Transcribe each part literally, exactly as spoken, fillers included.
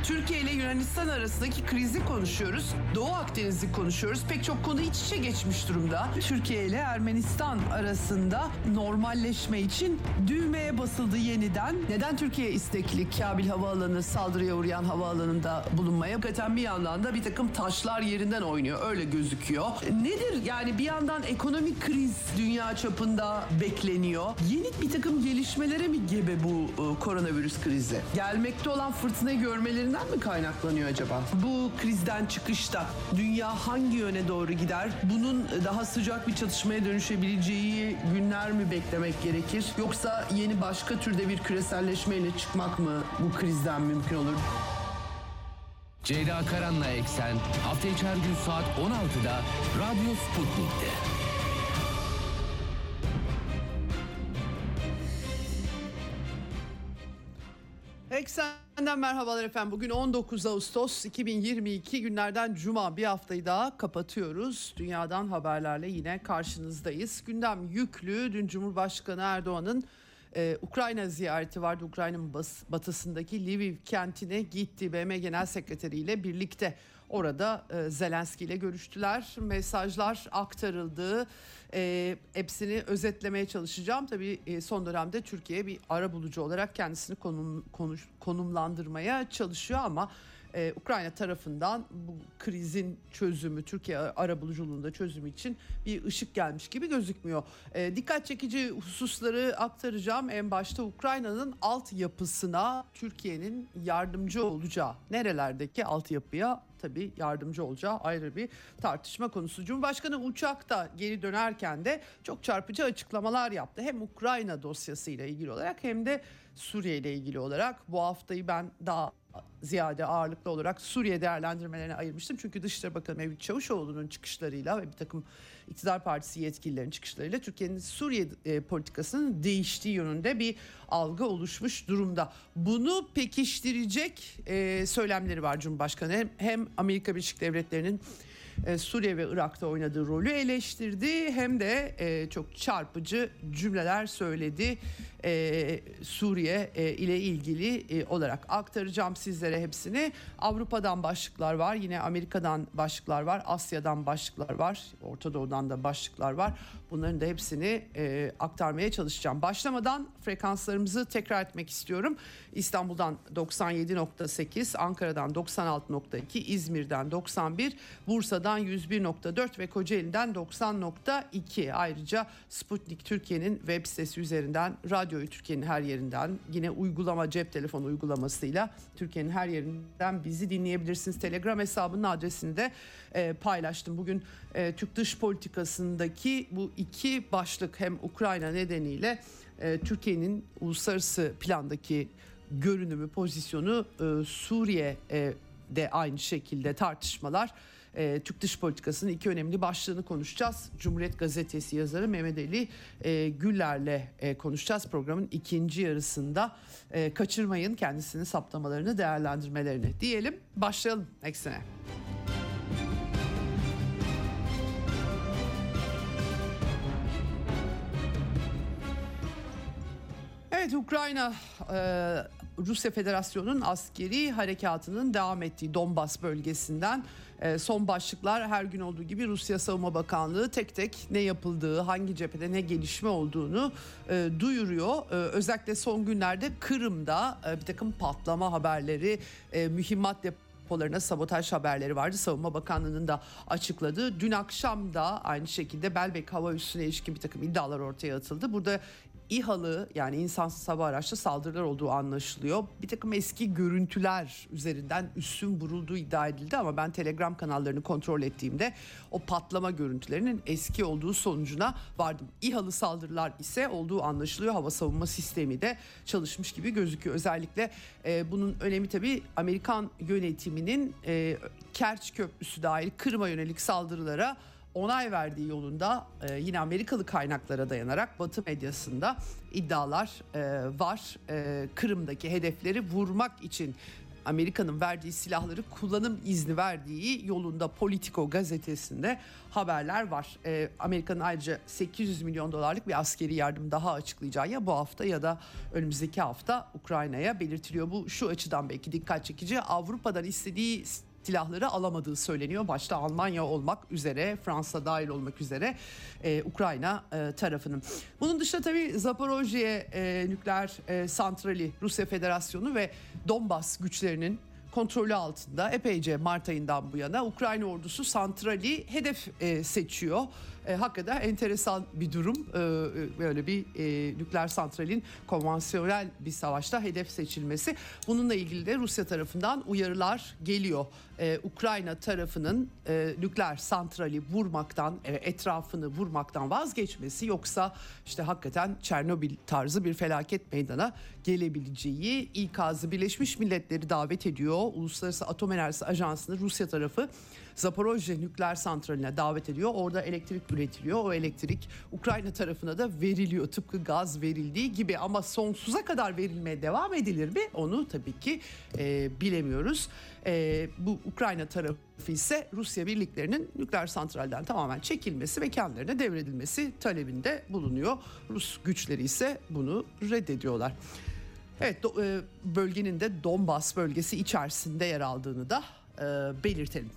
Türkiye ile Yunanistan arasındaki krizi konuşuyoruz. Doğu Akdeniz'i konuşuyoruz. Pek çok konu iç içe geçmiş durumda. Türkiye ile Ermenistan arasında normalleşme için düğmeye basıldı yeniden. Neden Türkiye istekli Kabil Havaalanı saldırıya uğrayan havaalanında bulunmaya? Hakikaten bir yandan da bir takım taşlar yerinden oynuyor. Öyle gözüküyor. Nedir? Yani bir yandan ekonomik kriz dünya çapında bekleniyor. Yeni bir takım gelişmelere mi gebe bu e, koronavirüs krizi? Gelmekte olan fırtınayı görmelerinden mi kaynaklanıyor acaba? Bu krizden çıkışta dünya hangi yöne doğru gider? Bunun daha sıcak bir çatışmaya dönüşebileceği günler mi beklemek gerekir? Yoksa yeni başka türde bir küreselleşmeyle çıkmak mı bu krizden mümkün olur? Ceyda Karan'la Eksen hafta içi her gün saat on altıda Radyo Sputnik'te. Eksen'den merhabalar efendim. Bugün on dokuz Ağustos iki bin yirmi iki, günlerden Cuma. Bir haftayı daha kapatıyoruz. Dünyadan haberlerle yine karşınızdayız. Gündem yüklü. Dün Cumhurbaşkanı Erdoğan'ın Ee, Ukrayna ziyareti vardı. Ukrayna'nın batısındaki Lviv kentine gitti. B M Genel Sekreteri ile birlikte orada e, Zelenski ile görüştüler. Mesajlar aktarıldı. E, hepsini özetlemeye çalışacağım. Tabii e, son dönemde Türkiye bir arabulucu olarak kendisini konum, konuş, konumlandırmaya çalışıyor ama Ee, Ukrayna tarafından bu krizin çözümü, Türkiye arabuluculuğunda çözümü için bir ışık gelmiş gibi gözükmüyor. Ee, dikkat çekici hususları aktaracağım. En başta Ukrayna'nın altyapısına Türkiye'nin yardımcı olacağı, nerelerdeki altyapıya tabii yardımcı olacağı ayrı bir tartışma konusu. Cumhurbaşkanı uçakta geri dönerken de çok çarpıcı açıklamalar yaptı. Hem Ukrayna dosyasıyla ilgili olarak hem de Suriye ile ilgili olarak. Bu haftayı ben daha ziyade ağırlıklı olarak Suriye değerlendirmelerine ayırmıştım. Çünkü Dışişleri Bakanı Mevlüt Çavuşoğlu'nun çıkışlarıyla ve bir takım iktidar partisi yetkililerinin çıkışlarıyla Türkiye'nin Suriye e, politikasının değiştiği yönünde bir algı oluşmuş durumda. Bunu pekiştirecek e, söylemleri var Cumhurbaşkanı. Hem, hem Amerika Birleşik Devletleri'nin e, Suriye ve Irak'ta oynadığı rolü eleştirdi, hem de e, çok çarpıcı cümleler söyledi. Ee, Suriye e, ile ilgili e, olarak aktaracağım sizlere hepsini. Avrupa'dan başlıklar var, yine Amerika'dan başlıklar var, Asya'dan başlıklar var, Orta Doğu'dan da başlıklar var. Bunların da hepsini e, aktarmaya çalışacağım. Başlamadan frekanslarımızı tekrar etmek istiyorum. İstanbul'dan doksan yedi nokta sekiz, Ankara'dan doksan altı nokta iki, İzmir'den doksan bir, Bursa'dan yüz bir nokta dört ve Kocaeli'den doksan nokta iki. Ayrıca Sputnik Türkiye'nin web sitesi üzerinden radyo Türkiye'nin her yerinden, yine uygulama, cep telefonu uygulamasıyla Türkiye'nin her yerinden bizi dinleyebilirsiniz. Telegram hesabının adresini de e, paylaştım. Bugün e, Türk dış politikasındaki bu iki başlık, hem Ukrayna nedeniyle e, Türkiye'nin uluslararası plandaki görünümü, pozisyonu, e, Suriye e, de aynı şekilde tartışmalar. E, Türk dış politikasının iki önemli başlığını konuşacağız. Cumhuriyet Gazetesi yazarı Mehmet Ali e, Güller'le e, konuşacağız programın ikinci yarısında. E, kaçırmayın kendisinin saptamalarını, değerlendirmelerini diyelim. Başlayalım Eksen'e. Evet, Ukrayna e, Rusya Federasyonu'nun askeri harekatının devam ettiği Donbas bölgesinden e, son başlıklar. Her gün olduğu gibi Rusya Savunma Bakanlığı tek tek ne yapıldığı, hangi cephede ne gelişme olduğunu e, duyuruyor. E, özellikle son günlerde Kırım'da e, bir takım patlama haberleri, e, mühimmat depolarına sabotaj haberleri vardı. Savunma Bakanlığı'nın da açıkladığı. Dün akşam da aynı şekilde Belbek hava üssüne ilişkin bir takım iddialar ortaya atıldı. Burada İHA'lı, yani insansız hava araçlı saldırılar olduğu anlaşılıyor. Bir takım eski görüntüler üzerinden üssün vurulduğu iddia edildi ama ben Telegram kanallarını kontrol ettiğimde o patlama görüntülerinin eski olduğu sonucuna vardım. İHA'lı saldırılar ise olduğu anlaşılıyor. Hava savunma sistemi de çalışmış gibi gözüküyor. Özellikle e, bunun önemi tabii Amerikan yönetiminin e, Kerç Köprüsü dahil Kırım'a yönelik saldırılara onay verdiği yolunda e, yine Amerikalı kaynaklara dayanarak Batı medyasında iddialar e, var. E, Kırım'daki hedefleri vurmak için Amerika'nın verdiği silahları kullanım izni verdiği yolunda Politico gazetesinde haberler var. E, Amerika'nın ayrıca sekiz yüz milyon dolarlık bir askeri yardım daha açıklayacağı ya bu hafta ya da önümüzdeki hafta Ukrayna'ya belirtiliyor. Bu şu açıdan belki dikkat çekici. Avrupa'dan istediği silahları alamadığı söyleniyor. Başta Almanya olmak üzere, Fransa dahil olmak üzere e, Ukrayna e, tarafının. Bunun dışında tabii Zaporojye e, nükleer e, santrali Rusya Federasyonu ve Donbas güçlerinin kontrolü altında epeyce Mart ayından bu yana Ukrayna ordusu santrali hedef e, seçiyor. E, hakikaten enteresan bir durum. E, böyle bir e, nükleer santralin konvansiyonel bir savaşta hedef seçilmesi. Bununla ilgili de Rusya tarafından uyarılar geliyor. E, Ukrayna tarafının e, nükleer santrali vurmaktan, e, etrafını vurmaktan vazgeçmesi, yoksa işte hakikaten Çernobil tarzı bir felaket meydana gelebileceği. İKAZ'ı Birleşmiş Milletleri davet ediyor. Uluslararası Atom Enerjisi Ajansı'nı Rusya tarafı Zaporojye nükleer santraline davet ediyor. Orada elektrik üretiliyor. O elektrik Ukrayna tarafına da veriliyor. Tıpkı gaz verildiği gibi, ama sonsuza kadar verilmeye devam edilir mi? Onu tabii ki e, bilemiyoruz. E, bu Ukrayna tarafı ise Rusya birliklerinin nükleer santralden tamamen çekilmesi ve kendilerine devredilmesi talebinde bulunuyor. Rus güçleri ise bunu reddediyorlar. Evet, bölgenin de Donbas bölgesi içerisinde yer aldığını da e, belirtelim.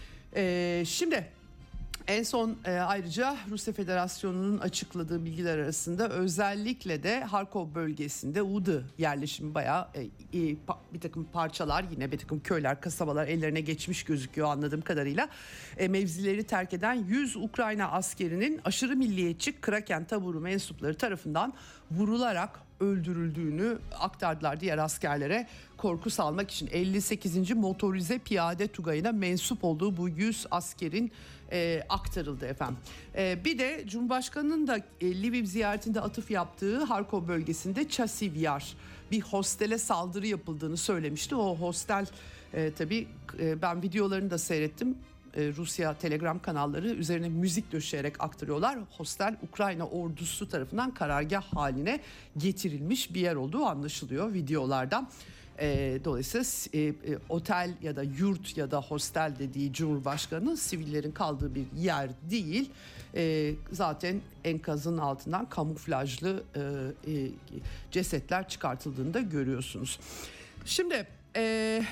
E, şimdi en son e, ayrıca Rusya Federasyonu'nun açıkladığı bilgiler arasında özellikle de Harkov bölgesinde Udy yerleşimi bayağı e, e, pa, bir takım parçalar, yine bir takım köyler, kasabalar ellerine geçmiş gözüküyor anladığım kadarıyla. E, mevzileri terk eden yüz Ukrayna askerinin aşırı milliyetçi Kraken taburu mensupları tarafından vurularak öldürüldüğünü aktardılar diğer askerlere korku salmak için. elli sekizinci Motorize Piyade Tugayı'na mensup olduğu bu yüz askerin e, aktarıldı efendim. E, bir de Cumhurbaşkanı'nın da e, Lviv ziyaretinde atıf yaptığı Harkov bölgesinde Chasiv Yar bir hostele saldırı yapıldığını söylemişti. O hostel e, tabii e, ben videolarını da seyrettim. Rusya Telegram kanalları üzerine müzik döşeyerek aktarıyorlar. Hostel Ukrayna ordusu tarafından karargah haline getirilmiş bir yer olduğu anlaşılıyor videolardan. E, dolayısıyla e, e, otel ya da yurt ya da hostel dediği Cumhurbaşkanı sivillerin kaldığı bir yer değil. E, zaten enkazın altından kamuflajlı e, e, cesetler çıkartıldığını da görüyorsunuz. Şimdi e,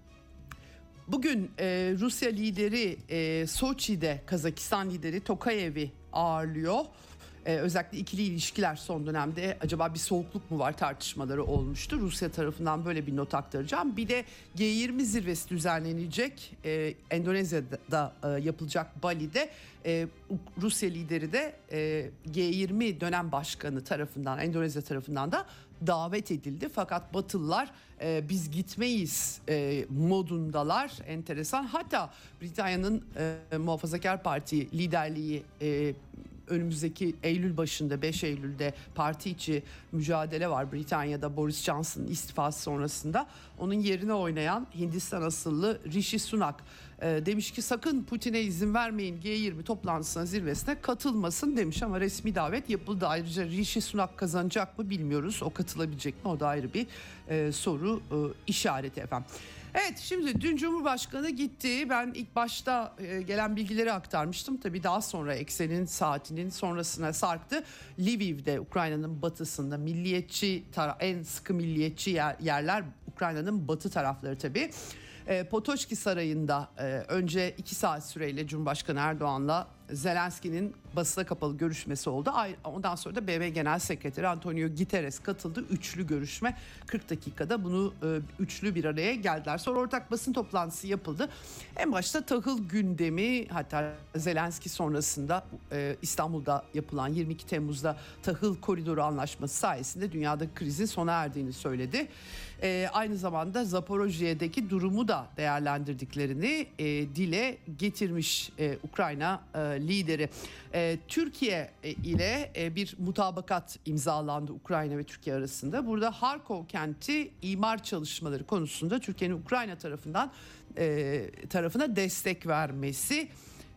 bugün e, Rusya lideri e, Soçi'de Kazakistan lideri Tokayev'i ağırlıyor. Ee, özellikle ikili ilişkiler son dönemde acaba bir soğukluk mu var tartışmaları olmuştu. Rusya tarafından böyle bir not aktaracağım. Bir de G yirmi zirvesi düzenlenecek. Ee, Endonezya'da e, yapılacak Bali'de. E, Rusya lideri de e, G yirmi dönem başkanı tarafından, Endonezya tarafından da davet edildi. Fakat Batılılar e, biz gitmeyiz e, modundalar. Enteresan. Hatta Britanya'nın e, Muhafazakar Parti liderliği e, önümüzdeki Eylül başında, beş Eylül'de parti içi mücadele var Britanya'da Boris Johnson'ın istifası sonrasında. Onun yerine oynayan Hindistan asıllı Rishi Sunak e, demiş ki sakın Putin'e izin vermeyin, G yirmi toplantısına, zirvesine katılmasın demiş, ama resmi davet yapıldı. Ayrıca Rishi Sunak kazanacak mı bilmiyoruz, o katılabilecek mi, o da ayrı bir e, soru e, işareti efendim. Evet, şimdi dün Cumhurbaşkanı gitti. Ben ilk başta e, gelen bilgileri aktarmıştım. Tabii daha sonra eksenin saatinin sonrasına sarktı. Lviv'de, Ukrayna'nın batısında milliyetçi, en sıkı milliyetçi yer, yerler Ukrayna'nın batı tarafları tabii. E, Potoçki Sarayı'nda e, önce iki saat süreyle Cumhurbaşkanı Erdoğan'la Zelenski'nin basına kapalı görüşmesi oldu. Ondan sonra da B M Genel Sekreteri Antonio Guterres katıldı. Üçlü görüşme, kırk dakikada bunu e, üçlü bir araya geldiler. Sonra ortak basın toplantısı yapıldı. En başta tahıl gündemi, hatta Zelenski sonrasında e, İstanbul'da yapılan yirmi iki Temmuz'da tahıl koridoru anlaşması sayesinde dünyada krizin sona erdiğini söyledi. E, aynı zamanda Zaporojye'deki durumu da değerlendirdiklerini e, dile getirmiş e, Ukrayna e, lideri. E, Türkiye ile e, bir mutabakat imzalandı Ukrayna ve Türkiye arasında. Burada Harkov kenti imar çalışmaları konusunda Türkiye'nin Ukrayna tarafından e, tarafına destek vermesi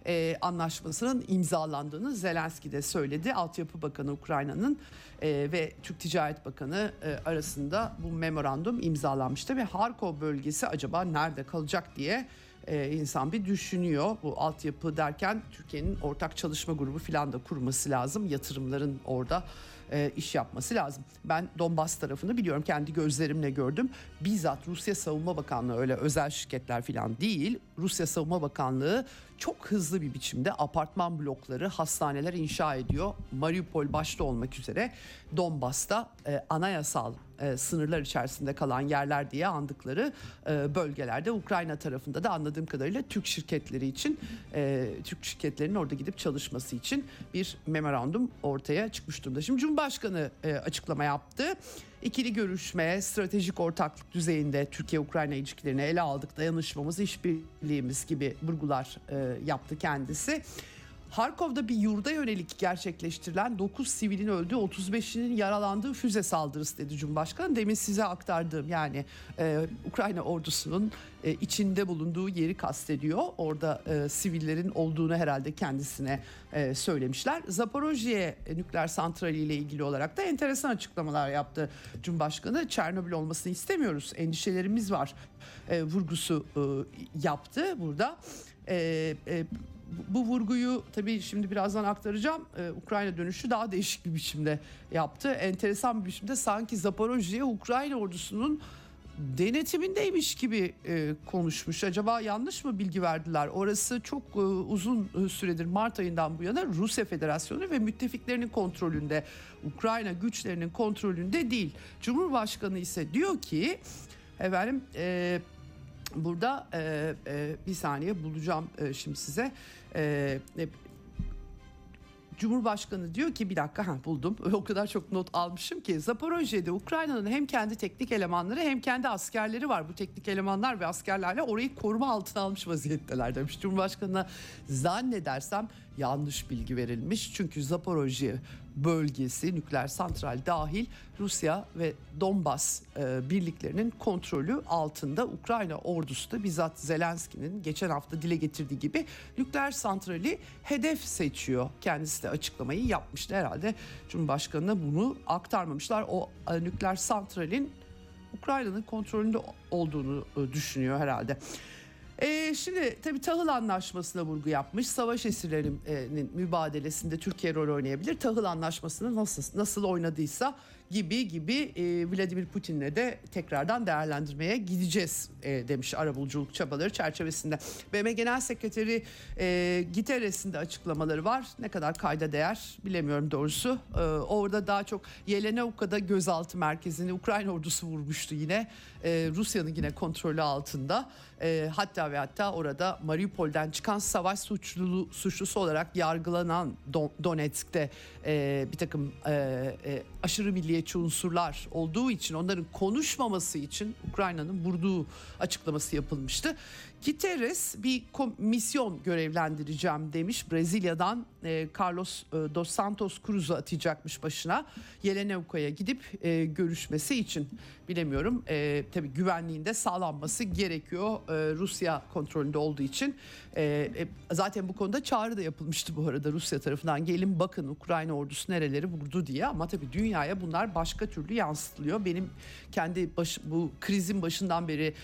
e, anlaşmasının imzalandığını Zelenski de söyledi. Altyapı Bakanı Ukrayna'nın e, ve Türk Ticaret Bakanı e, arasında bu memorandum imzalanmıştı ve Harkov bölgesi acaba nerede kalacak diye e, insan bir düşünüyor. Bu altyapı derken Türkiye'nin ortak çalışma grubu falan da kurması lazım. Yatırımların orada e, iş yapması lazım. Ben Donbas tarafını biliyorum, kendi gözlerimle gördüm. Bizzat Rusya Savunma Bakanlığı, öyle özel şirketler falan değil. Rusya Savunma Bakanlığı çok hızlı bir biçimde apartman blokları, hastaneler inşa ediyor. Mariupol başta olmak üzere Donbas'ta e, anayasal e, sınırlar içerisinde kalan yerler diye andıkları e, bölgelerde, Ukrayna tarafında da anladığım kadarıyla Türk şirketleri için, e, Türk şirketlerinin orada gidip çalışması için bir memorandum ortaya çıkmış durumda. Şimdi Cumhurbaşkanı e, açıklama yaptı. İkili görüşme, stratejik ortaklık düzeyinde Türkiye-Ukrayna ilişkilerini ele aldık. Dayanışmamız, işbirliğimiz gibi vurgular e, yaptı kendisi. Harkov'da bir yurda yönelik gerçekleştirilen dokuz sivilin öldüğü, otuz beşinin yaralandığı füze saldırısı dedi Cumhurbaşkanı. Demin size aktardığım, yani e, Ukrayna ordusunun e, içinde bulunduğu yeri kastediyor. Orada e, sivillerin olduğunu herhalde kendisine e, söylemişler. Zaporojye nükleer santrali ile ilgili olarak da enteresan açıklamalar yaptı Cumhurbaşkanı. Çernobil olmasını istemiyoruz, endişelerimiz var e, vurgusu e, yaptı burada. E, e, Bu vurguyu tabii şimdi birazdan aktaracağım. Ee, Ukrayna dönüşü daha değişik bir biçimde yaptı. Enteresan bir biçimde sanki Zaporojye Ukrayna ordusunun denetimindeymiş gibi e, konuşmuş. Acaba yanlış mı bilgi verdiler? Orası çok e, uzun süredir, Mart ayından bu yana Rusya Federasyonu ve müttefiklerinin kontrolünde. Ukrayna güçlerinin kontrolünde değil. Cumhurbaşkanı ise diyor ki efendim e, burada e, e, bir saniye bulacağım e, şimdi size. E, e, Cumhurbaşkanı diyor ki, bir dakika, ha, buldum. O kadar çok not almışım ki, Zaporojye'de Ukrayna'nın hem kendi teknik elemanları hem kendi askerleri var. Bu teknik elemanlar ve askerlerle orayı koruma altına almış vaziyetteler demiş. Cumhurbaşkanına zannedersem yanlış bilgi verilmiş. Çünkü Zaporojye bölgesi, nükleer santral dahil, Rusya ve Donbas e, birliklerinin kontrolü altında. Ukrayna ordusu da bizzat Zelenski'nin geçen hafta dile getirdiği gibi nükleer santrali hedef seçiyor. Kendisi de açıklamayı yapmıştı. Herhalde Cumhurbaşkanı'na bunu aktarmamışlar. O e, nükleer santralin Ukrayna'nın kontrolünde olduğunu e, düşünüyor herhalde. Ee, şimdi tabii tahıl anlaşmasına vurgu yapmış. Savaş esirlerinin mübadelesinde Türkiye rol oynayabilir. Tahıl anlaşmasını nasıl nasıl oynadıysa gibi gibi e, Vladimir Putin'le de tekrardan değerlendirmeye gideceğiz e, demiş arabuluculuk çabaları çerçevesinde. B M Genel Sekreteri e, Guterres'in de açıklamaları var. Ne kadar kayda değer bilemiyorum doğrusu. E, orada daha çok Yelenovka'da gözaltı merkezini Ukrayna ordusu vurmuştu yine. E, Rusya'nın yine kontrolü altında. E, hatta ve hatta orada Mariupol'den çıkan savaş suçlu, suçlusu olarak yargılanan Don, Donetsk'te e, bir takım e, e, aşırı milliyetçi unsurlar olduğu için, onların konuşmaması için Ukrayna'nın vurduğu açıklaması yapılmıştı. Guterres bir misyon görevlendireceğim demiş. Brezilya'dan e, Carlos e, dos Santos Cruz'u atayacakmış başına. Yelenovka'ya gidip e, görüşmesi için. Bilemiyorum. E, tabii güvenliğinde sağlanması gerekiyor. E, Rusya kontrolünde olduğu için. E, e, zaten bu konuda çağrı da yapılmıştı bu arada Rusya tarafından. Gelin bakın Ukrayna ordusu nereleri vurdu diye. Ama tabii dünyaya bunlar başka türlü yansıtılıyor. Benim kendi baş, bu krizin başından beri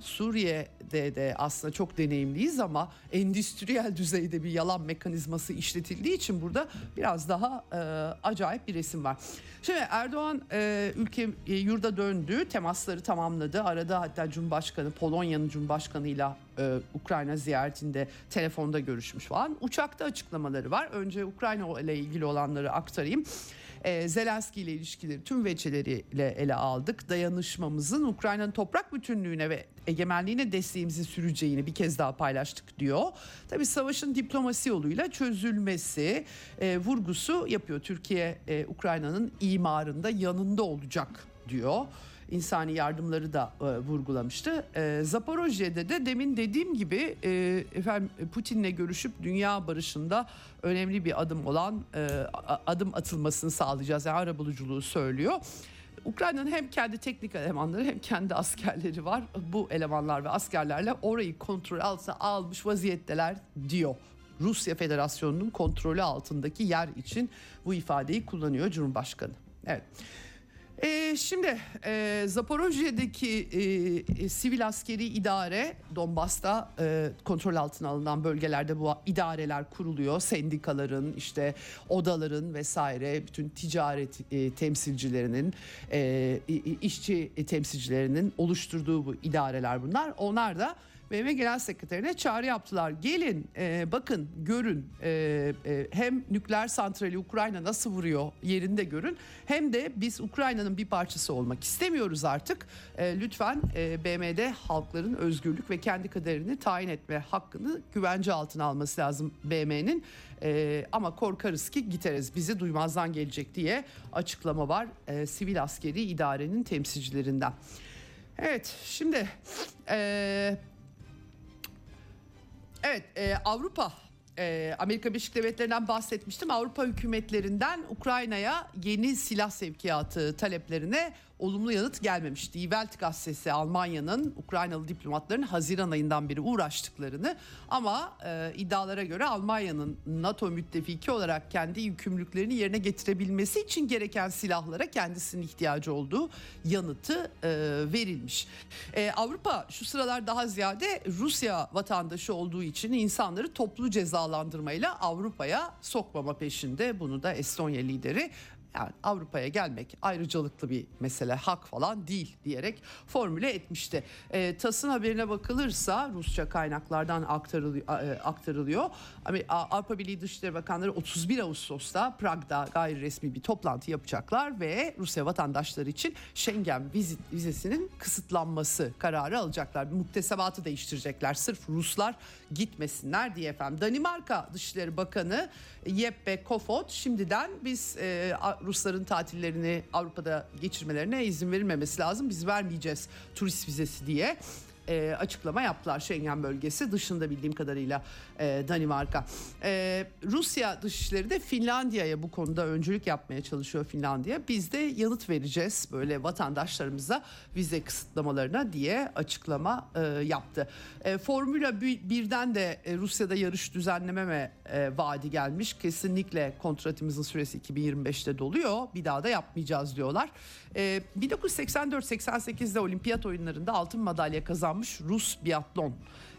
Suriye'de de aslında çok deneyimliyiz ama endüstriyel düzeyde bir yalan mekanizması işletildiği için burada biraz daha e, acayip bir resim var. Şimdi Erdoğan e, ülke e, yurda döndü, temasları tamamladı. Arada hatta Cumhurbaşkanı, Polonya'nın Cumhurbaşkanı'yla e, Ukrayna ziyaretinde telefonda görüşmüş falan. Uçakta açıklamaları var. Önce Ukrayna ile ilgili olanları aktarayım. Ee, Zelenski ile ilişkileri tüm veçeleriyle ele aldık. Dayanışmamızın Ukrayna'nın toprak bütünlüğüne ve egemenliğine desteğimizi süreceğini bir kez daha paylaştık diyor. Tabii savaşın diplomasi yoluyla çözülmesi e, vurgusu yapıyor. Türkiye e, Ukrayna'nın imarında yanında olacak diyor. İnsani yardımları da e, vurgulamıştı. E, Zaporojye'de de demin dediğim gibi e, efendim Putin'le görüşüp dünya barışında önemli bir adım olan e, adım atılmasını sağlayacağız. Yani arabuluculuğu söylüyor. Ukrayna'nın hem kendi teknik elemanları hem kendi askerleri var. Bu elemanlar ve askerlerle orayı kontrol altına almış vaziyetteler diyor Rusya Federasyonu'nun kontrolü altındaki yer için bu ifadeyi kullanıyor Cumhurbaşkanı. Evet. Ee, şimdi e, Zaporojye'deki e, e, sivil askeri idare, Donbas'ta e, kontrol altına alınan bölgelerde bu idareler kuruluyor. Sendikaların, işte odaların vesaire, bütün ticaret e, temsilcilerinin, e, işçi temsilcilerinin oluşturduğu bu idareler bunlar. Onlar da B M Genel Sekreterine çağrı yaptılar. Gelin e, bakın görün e, e, hem nükleer santrali Ukrayna nasıl vuruyor yerinde görün, hem de biz Ukrayna'nın bir parçası olmak istemiyoruz artık. E, lütfen e, B M'de halkların özgürlük ve kendi kaderini tayin etme hakkını güvence altına alması lazım B M'nin. E, ama korkarız ki giteriz, bizi duymazdan gelecek diye açıklama var e, sivil askeri idarenin temsilcilerinden. Evet, şimdi... E, Evet, e, Avrupa, e, Amerika Birleşik Devletleri'nden bahsetmiştim. Avrupa hükümetlerinden Ukrayna'ya yeni silah sevkiyatı taleplerine olumlu yanıt gelmemiş. Die Welt gazetesi Almanya'nın Ukraynalı diplomatların Haziran ayından beri uğraştıklarını, ama e, iddialara göre Almanya'nın NATO müttefiki olarak kendi yükümlülüklerini yerine getirebilmesi için gereken silahlara kendisinin ihtiyacı olduğu yanıtı e, verilmiş. E, Avrupa şu sıralar daha ziyade Rusya vatandaşı olduğu için insanları toplu cezalandırmayla Avrupa'ya sokmama peşinde. Bunu da Estonya lideri, yani Avrupa'ya gelmek ayrıcalıklı bir mesele, hak falan değil diyerek formüle etmişti. E, TASS'ın haberine bakılırsa, Rusça kaynaklardan aktarılıyor, e, aktarılıyor. Avrupa Birliği Dışişleri Bakanları otuz bir Ağustos'ta Prag'da gayri resmi bir toplantı yapacaklar ve Rusya vatandaşları için Schengen viz- vizesinin kısıtlanması kararı alacaklar. Muktesebatı değiştirecekler sırf Ruslar gitmesinler diye efendim. Danimarka Dışişleri Bakanı Jeppe Kofod şimdiden biz e, Rusların tatillerini Avrupa'da geçirmelerine izin verilmemesi lazım, biz vermeyeceğiz turist vizesi diye e, açıklama yaptılar. Schengen bölgesi dışında bildiğim kadarıyla e, Danimarka. E, Rusya Dışişleri de Finlandiya'ya bu konuda öncülük yapmaya çalışıyor Finlandiya. Biz de yanıt vereceğiz böyle vatandaşlarımıza vize kısıtlamalarına diye açıklama e, yaptı. E, Formula birden de e, Rusya'da yarış düzenlememe e, vaadi gelmiş. Kesinlikle kontratımızın süresi iki bin yirmi beşte doluyor. Bir daha da yapmayacağız diyorlar. E, bin dokuz yüz seksen dört seksen sekizde olimpiyat oyunlarında altın madalya kazanmış Rus biatlon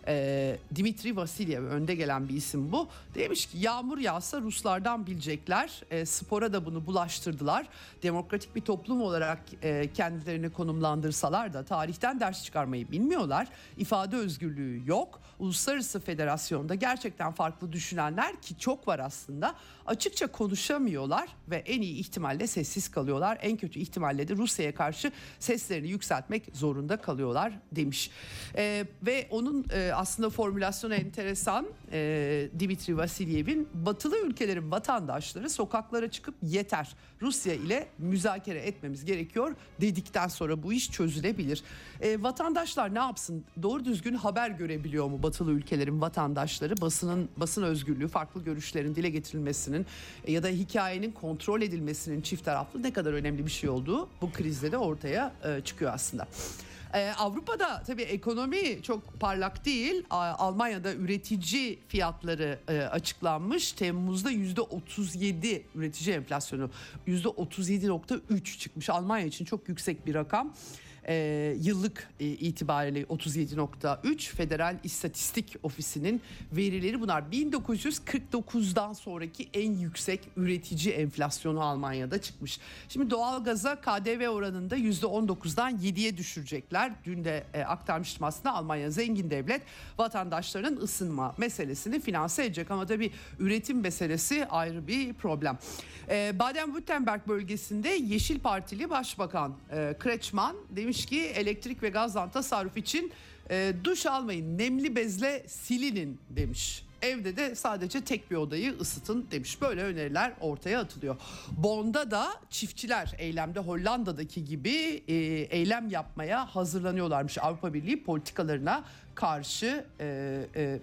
e, Dimitri Vasilyev, önde gelen bir isim bu. Demiş ki yağmur yağsa Ruslardan bilecekler. E, spora da bunu bulaştırdılar. Demokratik bir toplum olarak e, kendilerini konumlandırsalar da tarihten ders çıkarmayı bilmiyorlar. İfade özgürlüğü yok. Uluslararası Federasyon'da gerçekten farklı düşünenler, ki çok var aslında, açıkça konuşamıyorlar ve en iyi ihtimalle sessiz kalıyorlar. En kötü ihtimalle de Rusya'ya karşı seslerini yükseltmek zorunda kalıyorlar demiş. E, ve onun e, aslında formülasyonu enteresan. E, Dimitri Vasilyev'in, batılı ülkelerin vatandaşları sokaklara çıkıp yeter, Rusya ile müzakere etmemiz gerekiyor dedikten sonra bu iş çözülebilir. E, vatandaşlar ne yapsın? Doğru düzgün haber görebiliyor mu batılı ülkelerin vatandaşları? Basının basın özgürlüğü, farklı görüşlerin dile getirilmesinin e, ya da hikayenin kontrol edilmesinin çift taraflı ne kadar önemli bir şey olduğu bu krizde de ortaya e, çıkıyor aslında. Ee, Avrupa'da tabii ekonomi çok parlak değil. Almanya'da üretici fiyatları e, açıklanmış. Temmuz'da yüzde otuz yedi üretici enflasyonu yüzde otuz yedi nokta üç çıkmış. Almanya için çok yüksek bir rakam. Ee, yıllık e, itibariyle otuz yedi nokta üç Federal İstatistik Ofisi'nin verileri bunlar. bin dokuz yüz kırk dokuzdan sonraki en yüksek üretici enflasyonu Almanya'da çıkmış. Şimdi doğalgaza K D V oranında yüzde on dokuzdan yediye düşürecekler. Dün de e, aktarmıştım aslında, Almanya zengin devlet, vatandaşlarının ısınma meselesini finanse edecek ama tabii üretim meselesi ayrı bir problem. E, Baden-Württemberg bölgesinde Yeşil Partili Başbakan e, Kretschmann demiş ki elektrik ve gazdan tasarruf için e, duş almayın, nemli bezle silinin demiş. Evde de sadece tek bir odayı ısıtın demiş. Böyle öneriler ortaya atılıyor. Bonn'da da çiftçiler eylemde Hollanda'daki gibi e, eylem yapmaya hazırlanıyorlarmış. Avrupa Birliği politikalarına karşı e, e, e,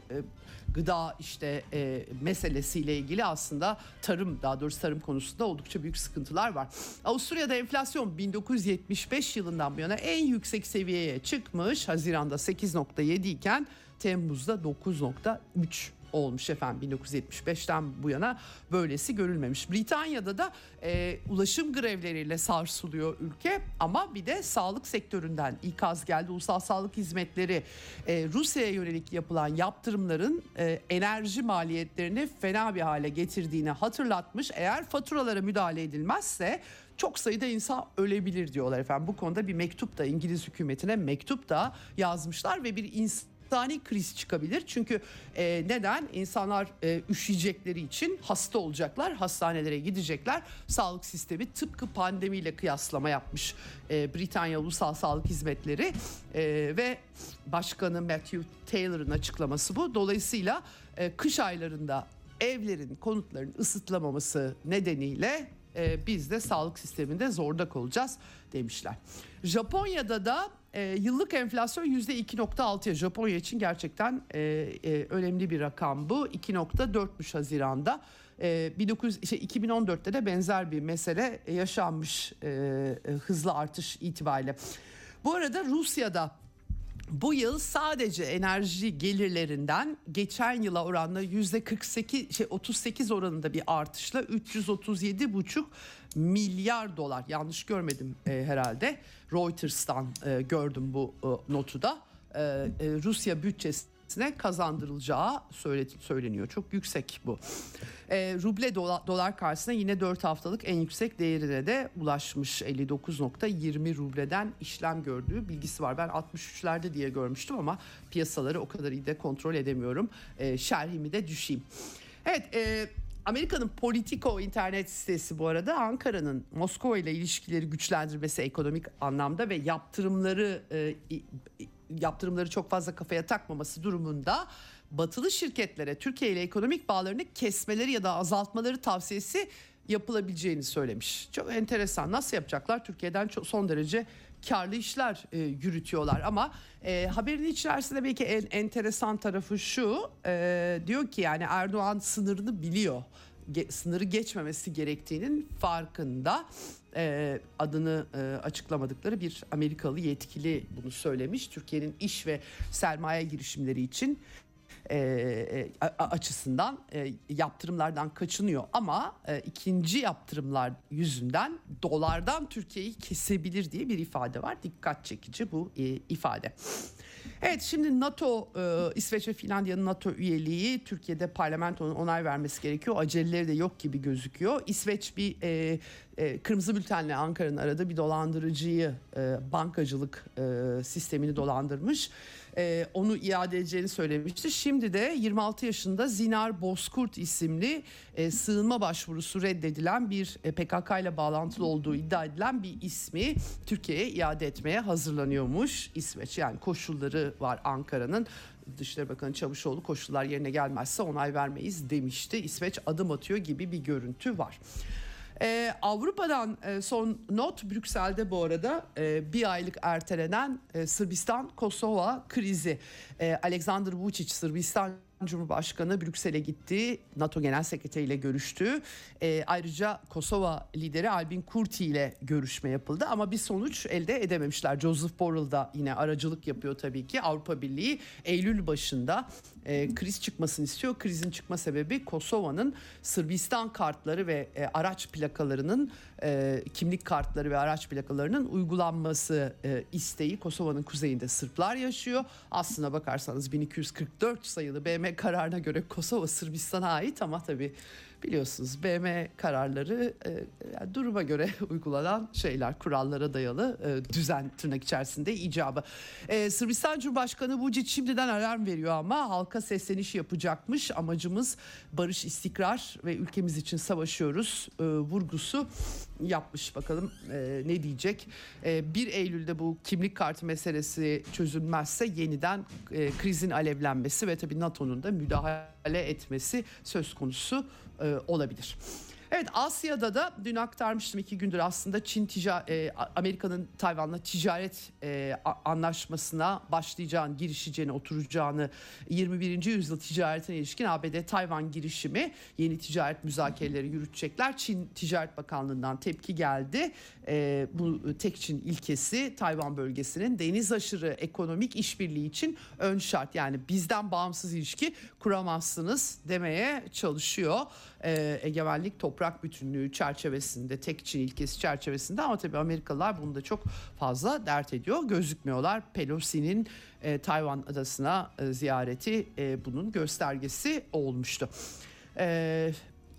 gıda işte e, meselesiyle ilgili aslında tarım, daha doğrusu tarım konusunda oldukça büyük sıkıntılar var. Avusturya'da enflasyon bin dokuz yüz yetmiş beş yılından bu yana en yüksek seviyeye çıkmış. Haziran'da sekiz nokta yedi iken Temmuz'da dokuz nokta üç olmuş efendim. bin dokuz yüz yetmiş beşten bu yana böylesi görülmemiş. Britanya'da da e, ulaşım grevleriyle sarsılıyor ülke ama bir de sağlık sektöründen ikaz geldi. Ulusal Sağlık Hizmetleri e, Rusya'ya yönelik yapılan yaptırımların e, enerji maliyetlerini fena bir hale getirdiğini hatırlatmış. Eğer faturalara müdahale edilmezse çok sayıda insan ölebilir diyorlar efendim. Bu konuda bir mektup da İngiliz hükümetine mektup da yazmışlar ve bir insan İnsani kriz çıkabilir. Çünkü e, neden? İnsanlar e, üşüyecekleri için hasta olacaklar, hastanelere gidecekler. Sağlık sistemi tıpkı pandemiyle kıyaslama yapmış e, Britanya Ulusal Sağlık Hizmetleri e, ve Başkanı Matthew Taylor'ın açıklaması bu. Dolayısıyla e, kış aylarında evlerin, konutların ısıtlamaması nedeniyle e, biz de sağlık sisteminde zorda kalacağız demişler. Japonya'da da e, yıllık enflasyon yüzde iki nokta altıya, Japonya için gerçekten e, e, önemli bir rakam bu. iki nokta dörtmüş Haziran'da. E, bin dokuz yüz, işte iki bin on dörtte de benzer bir mesele yaşanmış e, e, hızlı artış itibariyle. Bu arada Rusya'da bu yıl sadece enerji gelirlerinden geçen yıla oranla yüzde kırk sekiz, şey otuz sekiz oranında bir artışla üç yüz otuz yedi buçuk milyar dolar, yanlış görmedim e, herhalde, Reuters'tan e, gördüm bu e, notu da e, e, Rusya bütçesine kazandırılacağı söyleniyor. Çok yüksek bu. E, ruble dolar, dolar karşısında yine dört haftalık en yüksek değerine de ulaşmış. elli dokuz nokta yirmi rubleden işlem gördüğü bilgisi var. Ben altmış üçlerde diye görmüştüm ama piyasaları o kadar iyi de kontrol edemiyorum. E, şerhimi de düşeyim. Evet, e, Amerika'nın Politico internet sitesi bu arada Ankara'nın Moskova ile ilişkileri güçlendirmesi ekonomik anlamda ve yaptırımları e, yaptırımları çok fazla kafaya takmaması durumunda batılı şirketlere Türkiye ile ekonomik bağlarını kesmeleri ya da azaltmaları tavsiyesi yapılabileceğini söylemiş. Çok enteresan. Nasıl yapacaklar? Türkiye'den çok, son derece karlı işler e, yürütüyorlar ama e, haberin içerisinde belki en enteresan tarafı şu, e, diyor ki yani Erdoğan sınırını biliyor. Ge, sınırı geçmemesi gerektiğinin farkında. E, adını e, açıklamadıkları bir Amerikalı yetkili bunu söylemiş. Türkiye'nin iş ve sermaye girişimleri için E, açısından e, yaptırımlardan kaçınıyor ama e, ikinci yaptırımlar yüzünden dolardan Türkiye'yi kesebilir diye bir ifade var. Dikkat çekici bu e, ifade. Evet, şimdi NATO, e, İsveç ve Finlandiya'nın NATO üyeliği, Türkiye'de parlamentonun onay vermesi gerekiyor. Aceleleri de yok gibi gözüküyor. İsveç bir e, e, kırmızı bültenle Ankara'nın aradığı bir dolandırıcıyı, e, bankacılık e, sistemini dolandırmış. Ee, onu iade edeceğini söylemişti. Şimdi de yirmi altı yaşında Zinar Bozkurt isimli e, sığınma başvurusu reddedilen bir e, P K K ile bağlantılı olduğu iddia edilen bir ismi Türkiye'ye iade etmeye hazırlanıyormuş İsveç. Yani koşulları var Ankara'nın. Dışişleri Bakanı Çavuşoğlu koşullar yerine gelmezse onay vermeyiz demişti. İsveç adım atıyor gibi bir görüntü var. Ee, Avrupa'dan e, son not, Brüksel'de bu arada e, bir aylık ertelenen e, Sırbistan-Kosova krizi. E, Alexander Vučić, Sırbistan Cumhurbaşkanı Brüksel'e gitti. NATO Genel Sekreteri ile görüştü. E, ayrıca Kosova lideri Albin Kurti ile görüşme yapıldı ama bir sonuç elde edememişler. Joseph Borrell da yine aracılık yapıyor tabii ki. Avrupa Birliği Eylül başında e, kriz çıkmasını istiyor. Krizin çıkma sebebi Kosova'nın Sırbistan kartları ve e, araç plakalarının e, kimlik kartları ve araç plakalarının uygulanması e, isteği. Kosova'nın kuzeyinde Sırplar yaşıyor. Aslına bakarsanız bin iki yüz kırk dört sayılı B M kararına göre Kosova Sırbistan'a ait ama tabii biliyorsunuz B M kararları e, yani duruma göre uygulanan şeyler, kurallara dayalı e, düzen tırnak içerisinde icabı. E, Sırbistan Cumhurbaşkanı Vučić şimdiden alarm veriyor ama halka sesleniş yapacakmış. Amacımız barış, istikrar ve ülkemiz için savaşıyoruz e, vurgusu yapmış. Bakalım e, ne diyecek. E, bir Eylül'de bu kimlik kartı meselesi çözülmezse yeniden e, krizin alevlenmesi ve tabii NATO'nun da müdahale etmesi söz konusu e, olabilir. Evet, Asya'da da dün aktarmıştım, iki gündür aslında Çin tica- e, Amerika'nın Tayvan'la ticaret e, anlaşmasına başlayacağını, girişeceğini, oturacağını, yirmi birinci yüzyıl ticaretine ilişkin A B D-Tayvan girişimi, yeni ticaret müzakereleri yürütecekler. Çin Ticaret Bakanlığı'ndan tepki geldi. E, bu tek Çin ilkesi Tayvan bölgesinin deniz aşırı ekonomik işbirliği için ön şart. Yani bizden bağımsız ilişki kuramazsınız demeye çalışıyor. E, egemenlik, toprak bütünlüğü çerçevesinde, tek Çin ilkesi çerçevesinde, ama tabii Amerikalılar bunu da çok fazla dert ediyor. Gözükmüyorlar. Pelosi'nin e, Tayvan adasına e, ziyareti e, bunun göstergesi olmuştu. E,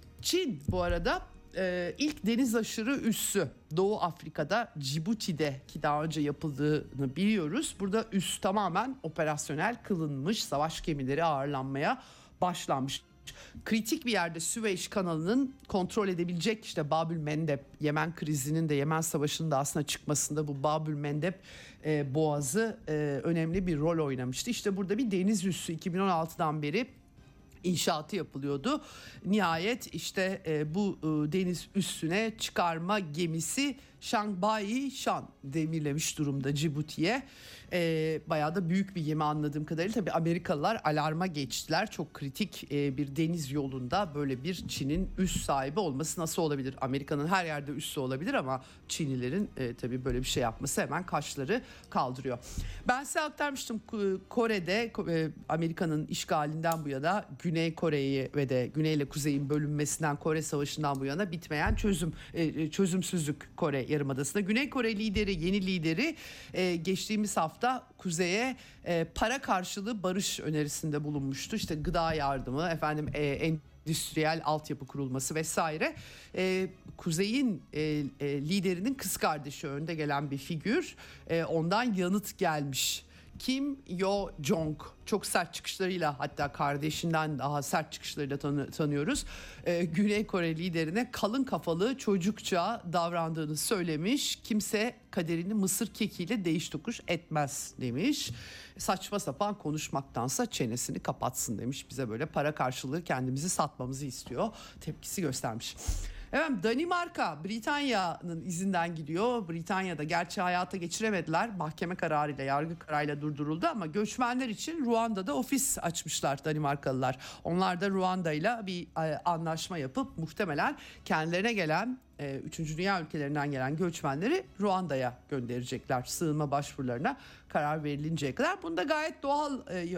Çin bu arada e, ilk deniz aşırı üssü Doğu Afrika'da, Cibuti'de, ki daha önce yapıldığını biliyoruz. Burada üs tamamen operasyonel kılınmış, savaş gemileri ağırlanmaya başlanmış. Kritik bir yerde Süveyş kanalının kontrol edebilecek, işte Babül Mendeb, Yemen krizinin de, Yemen savaşının da aslında çıkmasında bu Babül Mendeb e, boğazı e, önemli bir rol oynamıştı. İşte burada bir deniz üssü iki bin on altıdan beri inşaatı yapılıyordu. Nihayet işte e, bu e, deniz üssüne çıkarma gemisi Shanghai Shan demirlemiş durumda Cibuti'ye. E, bayağı da büyük bir gemi anladığım kadarıyla. Tabii Amerikalılar alarma geçtiler. Çok kritik e, bir deniz yolunda böyle bir Çin'in üs sahibi olması nasıl olabilir? Amerika'nın her yerde üssü olabilir ama Çinlilerin e, tabii böyle bir şey yapması hemen kaşları kaldırıyor. Ben size aktarmıştım, Kore'de e, Amerika'nın işgalinden bu yana Güney Kore'yi ve de Güney ile Kuzey'in bölünmesinden, Kore Savaşı'ndan bu yana bitmeyen çözüm e, çözümsüzlük Kore Yarımadası'nda. Güney Kore lideri, yeni lideri e, geçtiğimiz hafta Kuzey'e e, para karşılığı barış önerisinde bulunmuştu. İşte gıda yardımı, efendim e, endüstriyel altyapı kurulması vesaire. E, Kuzey'in e, e, liderinin kız kardeşi, önde gelen bir figür, e, ondan yanıt gelmiş. Kim Yo-jong, çok sert çıkışlarıyla, hatta kardeşinden daha sert çıkışlarıyla tanı, tanıyoruz. Ee, Güney Kore liderine kalın kafalı, çocukça davrandığını söylemiş. Kimse kaderini mısır kekiyle değiş tokuş etmez demiş. Saçma sapan konuşmaktansa çenesini kapatsın demiş. Bize böyle para karşılığı kendimizi satmamızı istiyor tepkisi göstermiş. Evet, Danimarka Britanya'nın izinden gidiyor. Britanya'da gerçi hayata geçiremediler. Mahkeme kararıyla, yargı kararıyla durduruldu ama göçmenler için Ruanda'da ofis açmışlar Danimarkalılar. Onlar da Ruanda'yla bir anlaşma yapıp muhtemelen kendilerine gelen, üçüncü dünya ülkelerinden gelen göçmenleri Ruanda'ya gönderecekler sığınma başvurularına karar verilinceye kadar. Bunu da gayet doğal